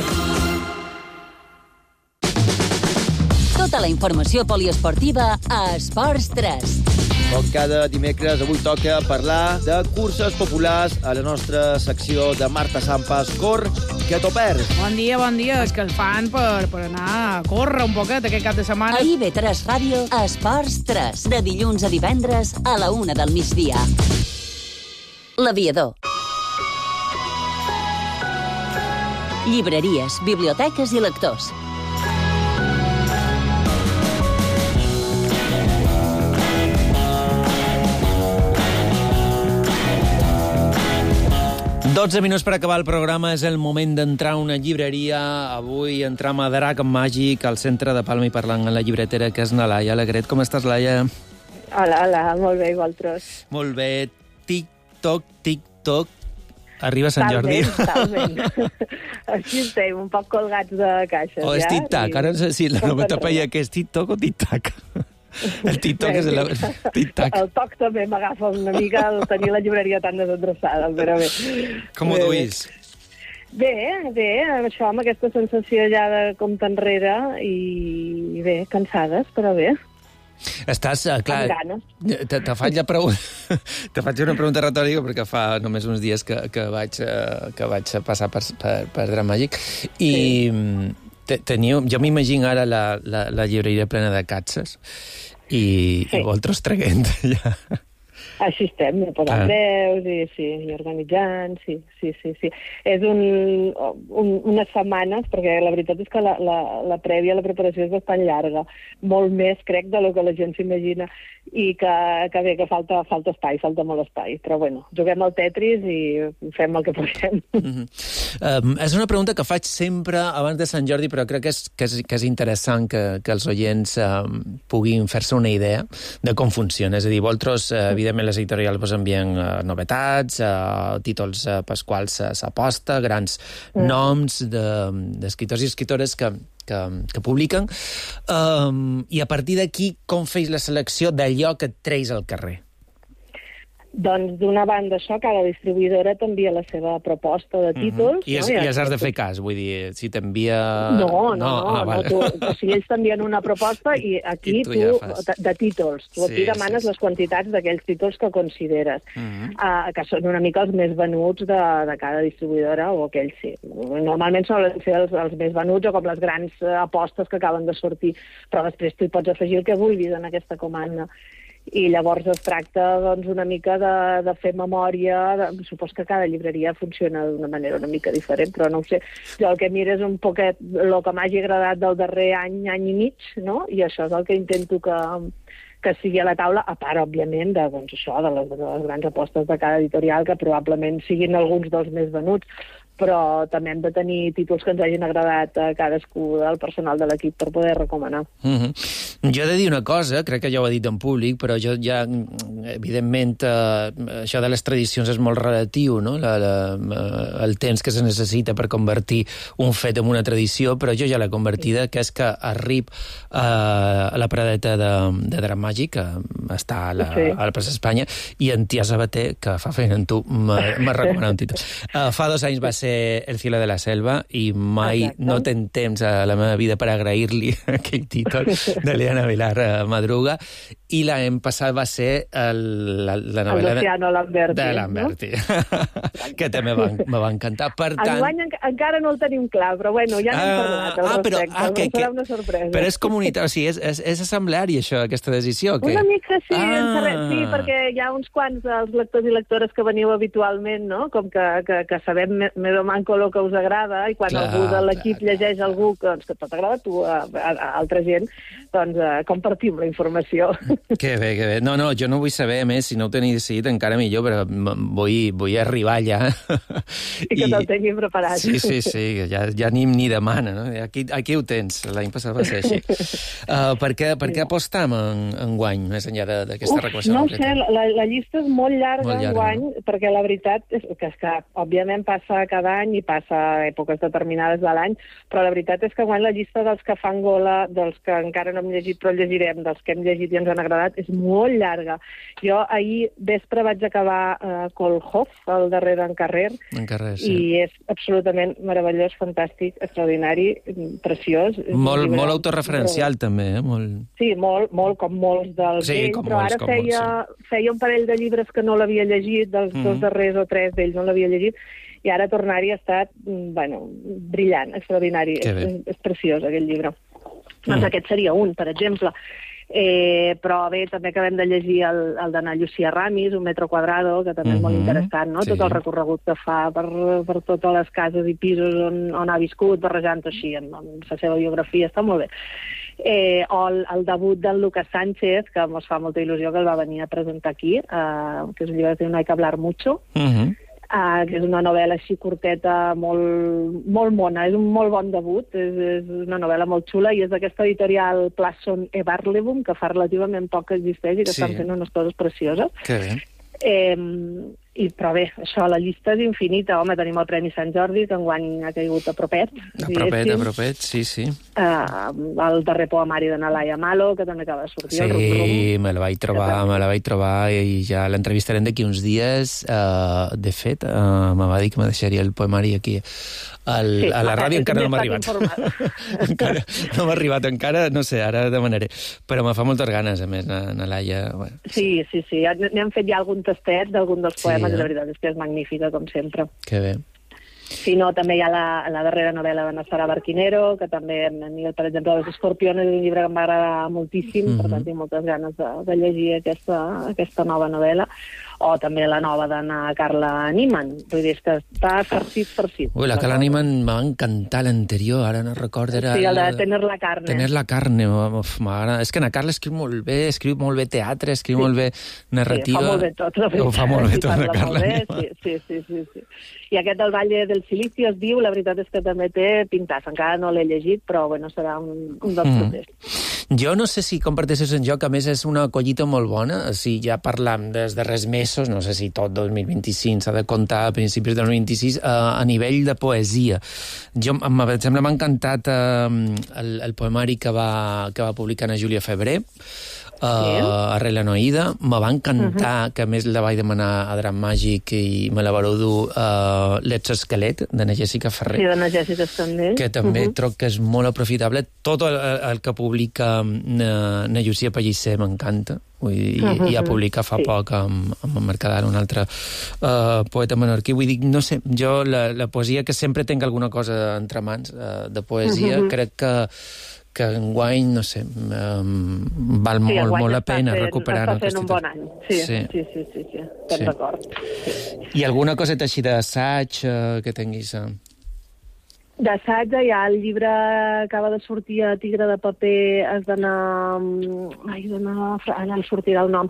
Tota la informació poliesportiva a Esports tres. Com cada dimecres, avui toca parlar de curses populars a la nostra secció de Marta Sampas. Cor, que t'ho perds. Bon dia, bon dia. És que el fan per, per anar a córrer un poquet aquest cap de setmana. A I V tres Ràdio, a Esports tres, de dilluns a divendres a la una del migdia. L'Aviador. Llibreries, biblioteques i lectors. dotze minuts per acabar el programa, és el moment d'entrar a una llibreria. Avui entram a Drac Màgic, al centre de Palma, i parlant amb la llibretera, que és na Laia Alegret. Com estàs, Laia? Hola, hola, molt bé, i vosaltres? Molt bé. Tic-toc, tic-toc. Arriba Sant Jordi. Talment, talment. Així estem, un poc colgats de caixes, o ja? O és tic-tac, ara no sé si la nova etapa ja que és tic-toc o tic-tac. El tic-toc és el tic-tac. El toc també m'agafa una mica el tenir la llibreria tan desendreçada, però bé. Com ho duis? Bé, bé, això amb aquesta sensació ja de compte enrere i bé, cansades, però bé. Estàs, clar, te, te faig la pregunta, te faig una pregunta retòrica perquè fa només uns dies que, que, vaig, que vaig passar per, per, per Drac Màgic i sí. teniu, jo m'imagino ara la, la, la llibreria plena de catses i, sí. i vosaltres traguent ja. Així estem, posant veus i, sí, i organitzant, sí, sí, sí, sí. És un, un, unes setmanes, perquè la veritat és que la, la, la prèvia, la preparació és bastant llarga, molt més, crec, de lo que la gent s'imagina, i que, que bé, que falta, falta espai, falta molt espai. Però, bueno, juguem al Tetris i fem el que puguem. Mm-hmm. um, és una pregunta que faig sempre abans de Sant Jordi, però crec que és, que és, que és interessant que, que els oients um, puguin fer-se una idea de com funciona. És a dir, vosaltres, uh, evidentment, les editorials vos envien uh, novetats, uh, títols uh, pels quals uh, s'aposta, grans mm. noms d'escriptors de, i escriptores que, que, que publiquen, um, i a partir d'aquí com feis la selecció d'allò que et treis al carrer? Doncs, d'una banda, això, cada distribuïdora t'envia la seva proposta de títols. Mm-hmm. I, és, no? I els has de fer cas, vull dir, si t'envia... No, no, no, ah, no tu, o sigui, ells t'envien una proposta i aquí I tu, tu ja de, de títols, tu sí, aquí demanes sí, sí. les quantitats d'aquells títols que consideres, mm-hmm. uh, que són una mica els més venuts de, de cada distribuïdora, o aquells sí. Normalment solen ser els, els més venuts o com les grans uh, apostes que acaben de sortir, però després tu hi pots afegir el que vulguis en aquesta comanda. I llavors es tracta doncs, una mica de, de fer memòria. De, supos que cada llibreria funciona d'una manera una mica diferent, però no ho sé. Jo el que miro és un poquet el que m'hagi agradat del darrer any, any i mig, no? I això és el que intento que, que sigui a la taula, a part, òbviament, de, doncs, això, de, les, de les grans apostes de cada editorial, que probablement siguin alguns dels més venuts, però també hem de tenir títols que ens hagin agradat a cadascú del personal de l'equip per poder recomanar. Mm-hmm. Jo he de dir una cosa, crec que ja ho he dit en públic, però jo ja, evidentment, eh, això de les tradicions és molt relatiu, no? La, la, el temps que se necessita per convertir un fet en una tradició, però jo ja l'he convertida, que és que arrib eh, a la Pradeta de, de Drac Màgic, que està a la, sí. a la Plaça Espanya, i en Tia Sabater, que fa feina amb tu, m'ha recomanat un títol. Uh, fa dos anys va ser El cielo de la selva i mai Exacte. no ten temps a la meva vida per agrair-li aquell títol de Leana Vilar Madruga, i l'any passat va ser el, la, la novel·la de, Lamberti, de Lamberti, no? que també va, me va encantar. Per tant... Enguany en, encara no el tenim clar, però bueno, ja n'hem ah, parlat al ah, però, respecte, ah, que, serà una sorpresa. Però és comunitat, o sigui, és, és, és assembleari, això, aquesta decisió? Que... Una mica sí, ah. sí, perquè hi ha uns quants dels lectors i lectores que veniu habitualment, no? Com que, que, que sabem més o manco el que us agrada, i quan clar, algú de l'equip llegeix algú que, doncs, que tot agrada, tu a, a, a altra gent, doncs doncs, eh, compartim la informació. Que bé, que bé. No, no, jo no vull saber més, si no ho teniu decidit encara millor, però vull, vull arribar allà. I que I... te'l tinguin preparat. Sí, sí, sí, ja, ja ni, ni demana, no? Aquí, aquí ho tens, l'any passat va ser així. Uh, per què, per què apostam en, en guany, més enllà d'aquesta reclamació? No sé, la, la llista és molt llarga, molt llarga en guany, no? Perquè la veritat és que, és que, òbviament, passa cada any i passa a èpoques determinades de l'any, però la veritat és que guany la llista dels que fan gola, dels que encara no hem llegit però llegirem, dels que hem llegit i ens han agradat, és molt llarga. Jo ahir vespre vaig acabar uh, Kolhoff, el darrer d'en Carrer, en Carrer, sí. I és absolutament meravellós, fantàstic, extraordinari, preciós. Molt, molt autorreferencial, però... també, eh? Molt... Sí, molt, molt, com molts dels sí, d'ell, com però molts, ara com feia, molts, sí. feia un parell de llibres que no l'havia llegit, dels mm. dos darrers o tres d'ells no l'havia llegit, i ara tornar-hi ha estat, bueno, brillant, extraordinari. És, és preciós, aquell llibre. Mm. Doncs aquest seria un, per exemple. Eh, però bé, també acabem de llegir el, el d'Anna Llucia Ramis, Un metro quadrado, que també mm-hmm. és molt interessant, no? Sí. Tot el recorregut que fa per, per totes les cases i pisos on, on ha viscut, barrejant així en, en la seva biografia, està molt bé. Eh, o el, el debut del Lucas Sánchez, que ens fa molta il·lusió que el va venir a presentar aquí, eh, que és un llibre que no hay que hablar mucho, mm-hmm. Uh, que és una novel·la així curteta, molt, molt mona, és un molt bon debut, és, és una novel·la molt xula i és d'aquesta editorial Plasson e Barlebum, que fa relativament poc que existeix i que sí. estan fent unes coses precioses. Que bé. Eh, i, però bé, això, la llista és infinita. Home, tenim el Premi Sant Jordi, que enguany ha caigut a propet. A propet, a propet, sí, sí. Uh, el darrer poemari de Nalaya Malo, que també acaba de sortir. Sí, me la vaig trobar, me la vaig trobar i ja l'entrevistarem d'aquí uns dies. Uh, de fet, uh, me va dir que me deixaria el poemari aquí al, sí, a la ràdio, encara no m'ha arribat. encara, no m'ha arribat encara, no sé, ara demanaré. Però me fa moltes ganes, a més, Nalaya. Bueno, sí, sí, sí, n'hem fet ja algun tastet d'algun dels poemes, sí, i la veritat és que és magnífica, com sempre. Que bé. Si no, també hi ha la, la darrera novel·la de Sara Barquinero, que també, per exemple, Els escorpiones és un llibre que em va agradar moltíssim, mm-hmm. per tant tinc moltes ganes de, de llegir aquesta, aquesta nova novel·la, o també la nova d'Anna Carla Niman, vull dir, que està farcit, farcit. Ui, la Carla Niman m'ha encantat l'anterior, ara no recordo... Era sí, el de Tener la carne. Tener la carne, m'agrada. És que Anna Carla escriu molt bé, escriu molt bé teatre, escriu sí. molt bé narrativa... Sí, fa molt bé tot, la veritat. Ho fa molt bé tot, la Carla Niman. Sí, sí, sí, sí. I aquest del Valle del Silicio es diu, la veritat és que també té pintats. Encara no l'he llegit, però bueno, serà un, un dels propers. Mm. Jo no sé si comparteixes en joc, a més és una collita molt bona, si ja parlam dels darrers mesos, no sé si tot dos mil vint-i-cinc s'ha de comptar a principis del dos mil vint-i-sis, eh, a nivell de poesia. Jo, em sembla, m'ha encantat eh, el, el poemari que va, que va publicar a Júlia Febrer, Uh, Arrel la Noïda, me va encantar, uh-huh. que a més la vaig demanar a Dram Màgic i me la vareu dur uh, L'exoesquelet, de na Jessica Ferrer. Sí, de na Jessica també. Que també uh-huh. troc que és molt aprofitable. Tot el, el que publica na, na Llucia Pellicer m'encanta. Vull dir, uh-huh. i, i ha publicat fa sí. poc amb, amb en Mercadal, un altre uh, poeta menorquí. Vull dir, no sé, jo la, la poesia, que sempre tinc alguna cosa entre mans uh, de poesia, uh-huh. crec que que enguany, no sé, um, val sí, molt, molt la pena fent, recuperar... Està fent un bon any, sí, sí, sí, sí, sí, sí. estem sí. d'acord. Sí. I alguna coseta així d'assaig uh, que tinguis... Uh... D'assaig hi ha el llibre que acaba de sortir a Tigre de Paper, has d'anar... Ai, d'anar... Ara em sortirà el nom.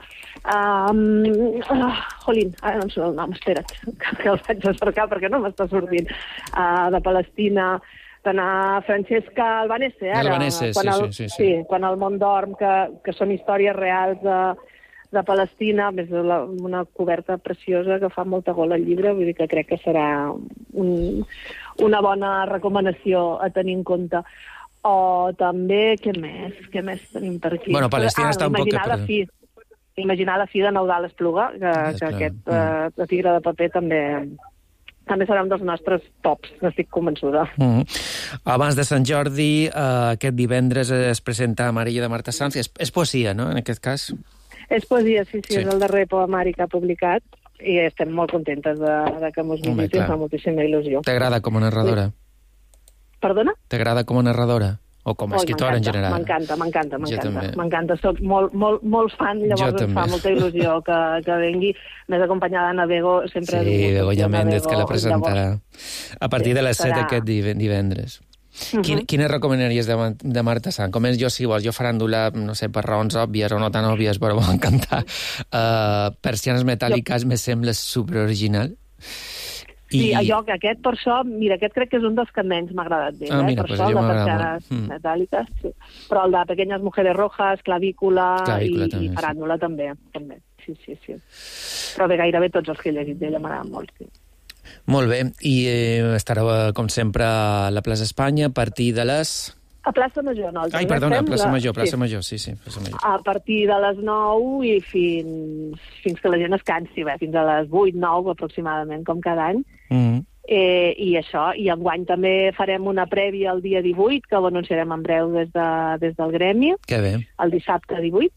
Um, uh, jolín, ara no em surt el nom, espera't, que el vaig a cercar perquè no m'està sortint. Uh, de Palestina... d'anar Francesca Albanese, ara, Albanese, quan, el, sí, sí, sí, sí. Sí, quan el món dorm, que, que són històries reals de, de Palestina, més la, una coberta preciosa que fa molta gola al llibre, vull dir que crec que serà un, una bona recomanació a tenir en compte. O també, què més? Què més tenim per aquí? Bueno, Palestina ah, està un poc... La fi, imaginar la fi de Neudal Espluga, que, que aquest uh, de Tigre de Paper també... també serà un dels nostres tops, n'estic convençuda. Mm. Abans de Sant Jordi, eh, aquest divendres es presenta Amarilla de Marta Sanz. És, és poesia, no?, en aquest cas? És poesia, sí, sí, sí. És el darrer poemari que ha publicat i estem molt contentes de, de que mos visiti, ens fa moltíssima il·lusió. T'agrada com a narradora? Perdona? T'agrada com a narradora? O com a escriptora, en general? M'encanta, m'encanta, m'encanta. M'encanta, soc molt, molt, molt fan, llavors em fa molta il·lusió que, que vengui, més acompanyada d'Anna Bego, sempre... Sí, Begoña Méndez, que la presentarà a partir sí, de les set serà... aquest divendres. Uh-huh. Quin, quines recomanaries de, de Marta Sant? Com és jo, si vols, jo faràndula, no sé, per raons òbvies o no tan òbvies, però m'ha encantat. Uh, Persianes metàl·liques me sembla superoriginal. Sí, I... allò que aquest, per això, mira, aquest crec que és un dels que menys m'ha agradat bé, ah, mira, eh? Per pues això, el de m'agrada Persianes mm. metàl·liques, sí. Però el de Pequeñas Mujeres Rojas, Clavícula, Clavícula i, també, i Faràndula sí. també, també. Sí, sí, sí. Però bé, gairebé tots els que he llegit d'ella m'agraden molt, sí. Molt bé, i eh, estarà, com sempre, a la plaça Espanya a partir de les... A plaça Major, no. Ai, perdona, plaça Major, plaça sí. Major, sí, sí, plaça Major. A partir de les nou i fins, fins que la gent es cansi, bé, fins a les vuit, nou aproximadament, com cada any. Mm-hmm. Eh, I això, i enguany també farem una prèvia el dia divuit, que ho anunciarem en breu des, de, des del Gremi. Que bé. El dissabte divuit.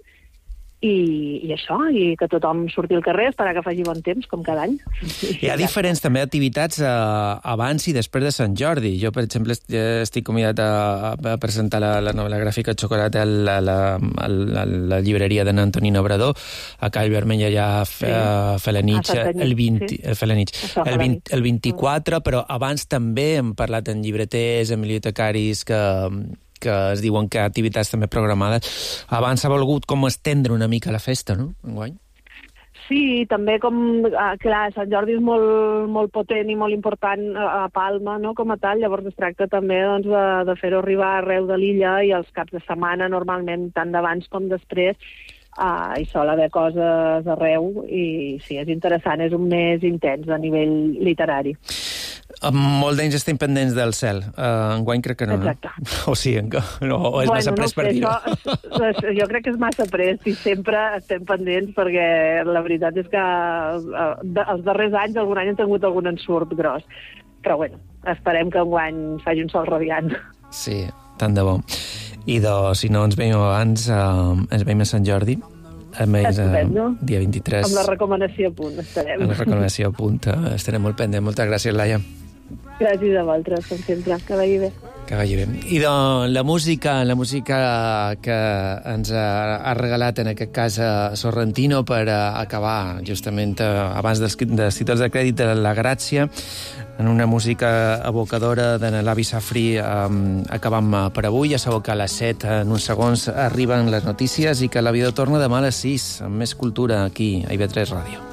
I, i això, i que tothom surti al carrer, esperar que faci bon temps, com cada any. Hi ha diferents també activitats eh, abans i després de Sant Jordi. Jo, per exemple, estic convidat a, a presentar la, la novel·la gràfica Xocolata a la, la, a la, la llibreria d'en Antonino Obrador, a Call Vermell allà a sí. Felanitx el, vint, sí. Felanitx, el, vint, el vint-i-quatre, però abans també hem parlat amb llibreters, amb bibliotecaris que... que es diuen que activitats també programades. Abans s'ha volgut com estendre una mica la festa, no?, enguany. Sí, també com... Ah, clar, Sant Jordi és molt, molt potent i molt important a Palma, no?, com a tal. Llavors es tracta també doncs, de, de fer-ho arribar arreu de l'illa i els caps de setmana, normalment, tant d'abans com després, ah, hi sol haver coses arreu i sí, és interessant, és un mes intens a nivell literari. Molt d'anys estem pendents del cel. Uh, enguany crec que no. Exacte. No? O sí, no, o és bueno, massa pres no per dir-ho. Això, jo crec que és massa pres i sempre estem pendents perquè la veritat és que uh, els darrers anys algun any han tingut algun ensurt gros. Però bueno, esperem que enguany faci un sol radiant. Sí, tant de bo. I de, si no ens veiem abans, uh, ens veiem a Sant Jordi. A més, uh, dia vint-i-tres. Amb la recomanació a punt estarem. Amb la recomanació a punt. Uh, estarem molt pendents. Moltes gràcies, Laia. Gràcies a vosaltres, com sempre. Que vagi bé. Que vagi bé. I de la música, la música que ens ha, ha regalat, en aquest cas, a Sorrentino, per a acabar, justament, a, abans dels, dels títols de crèdit de La Gràcia, en una música evocadora de l'Avi Safri, um, acabam per avui. Ja sabeu que a les set, en uns segons, arriben les notícies i que la vida torna demà a les sis, amb més cultura aquí, a I V tres Ràdio.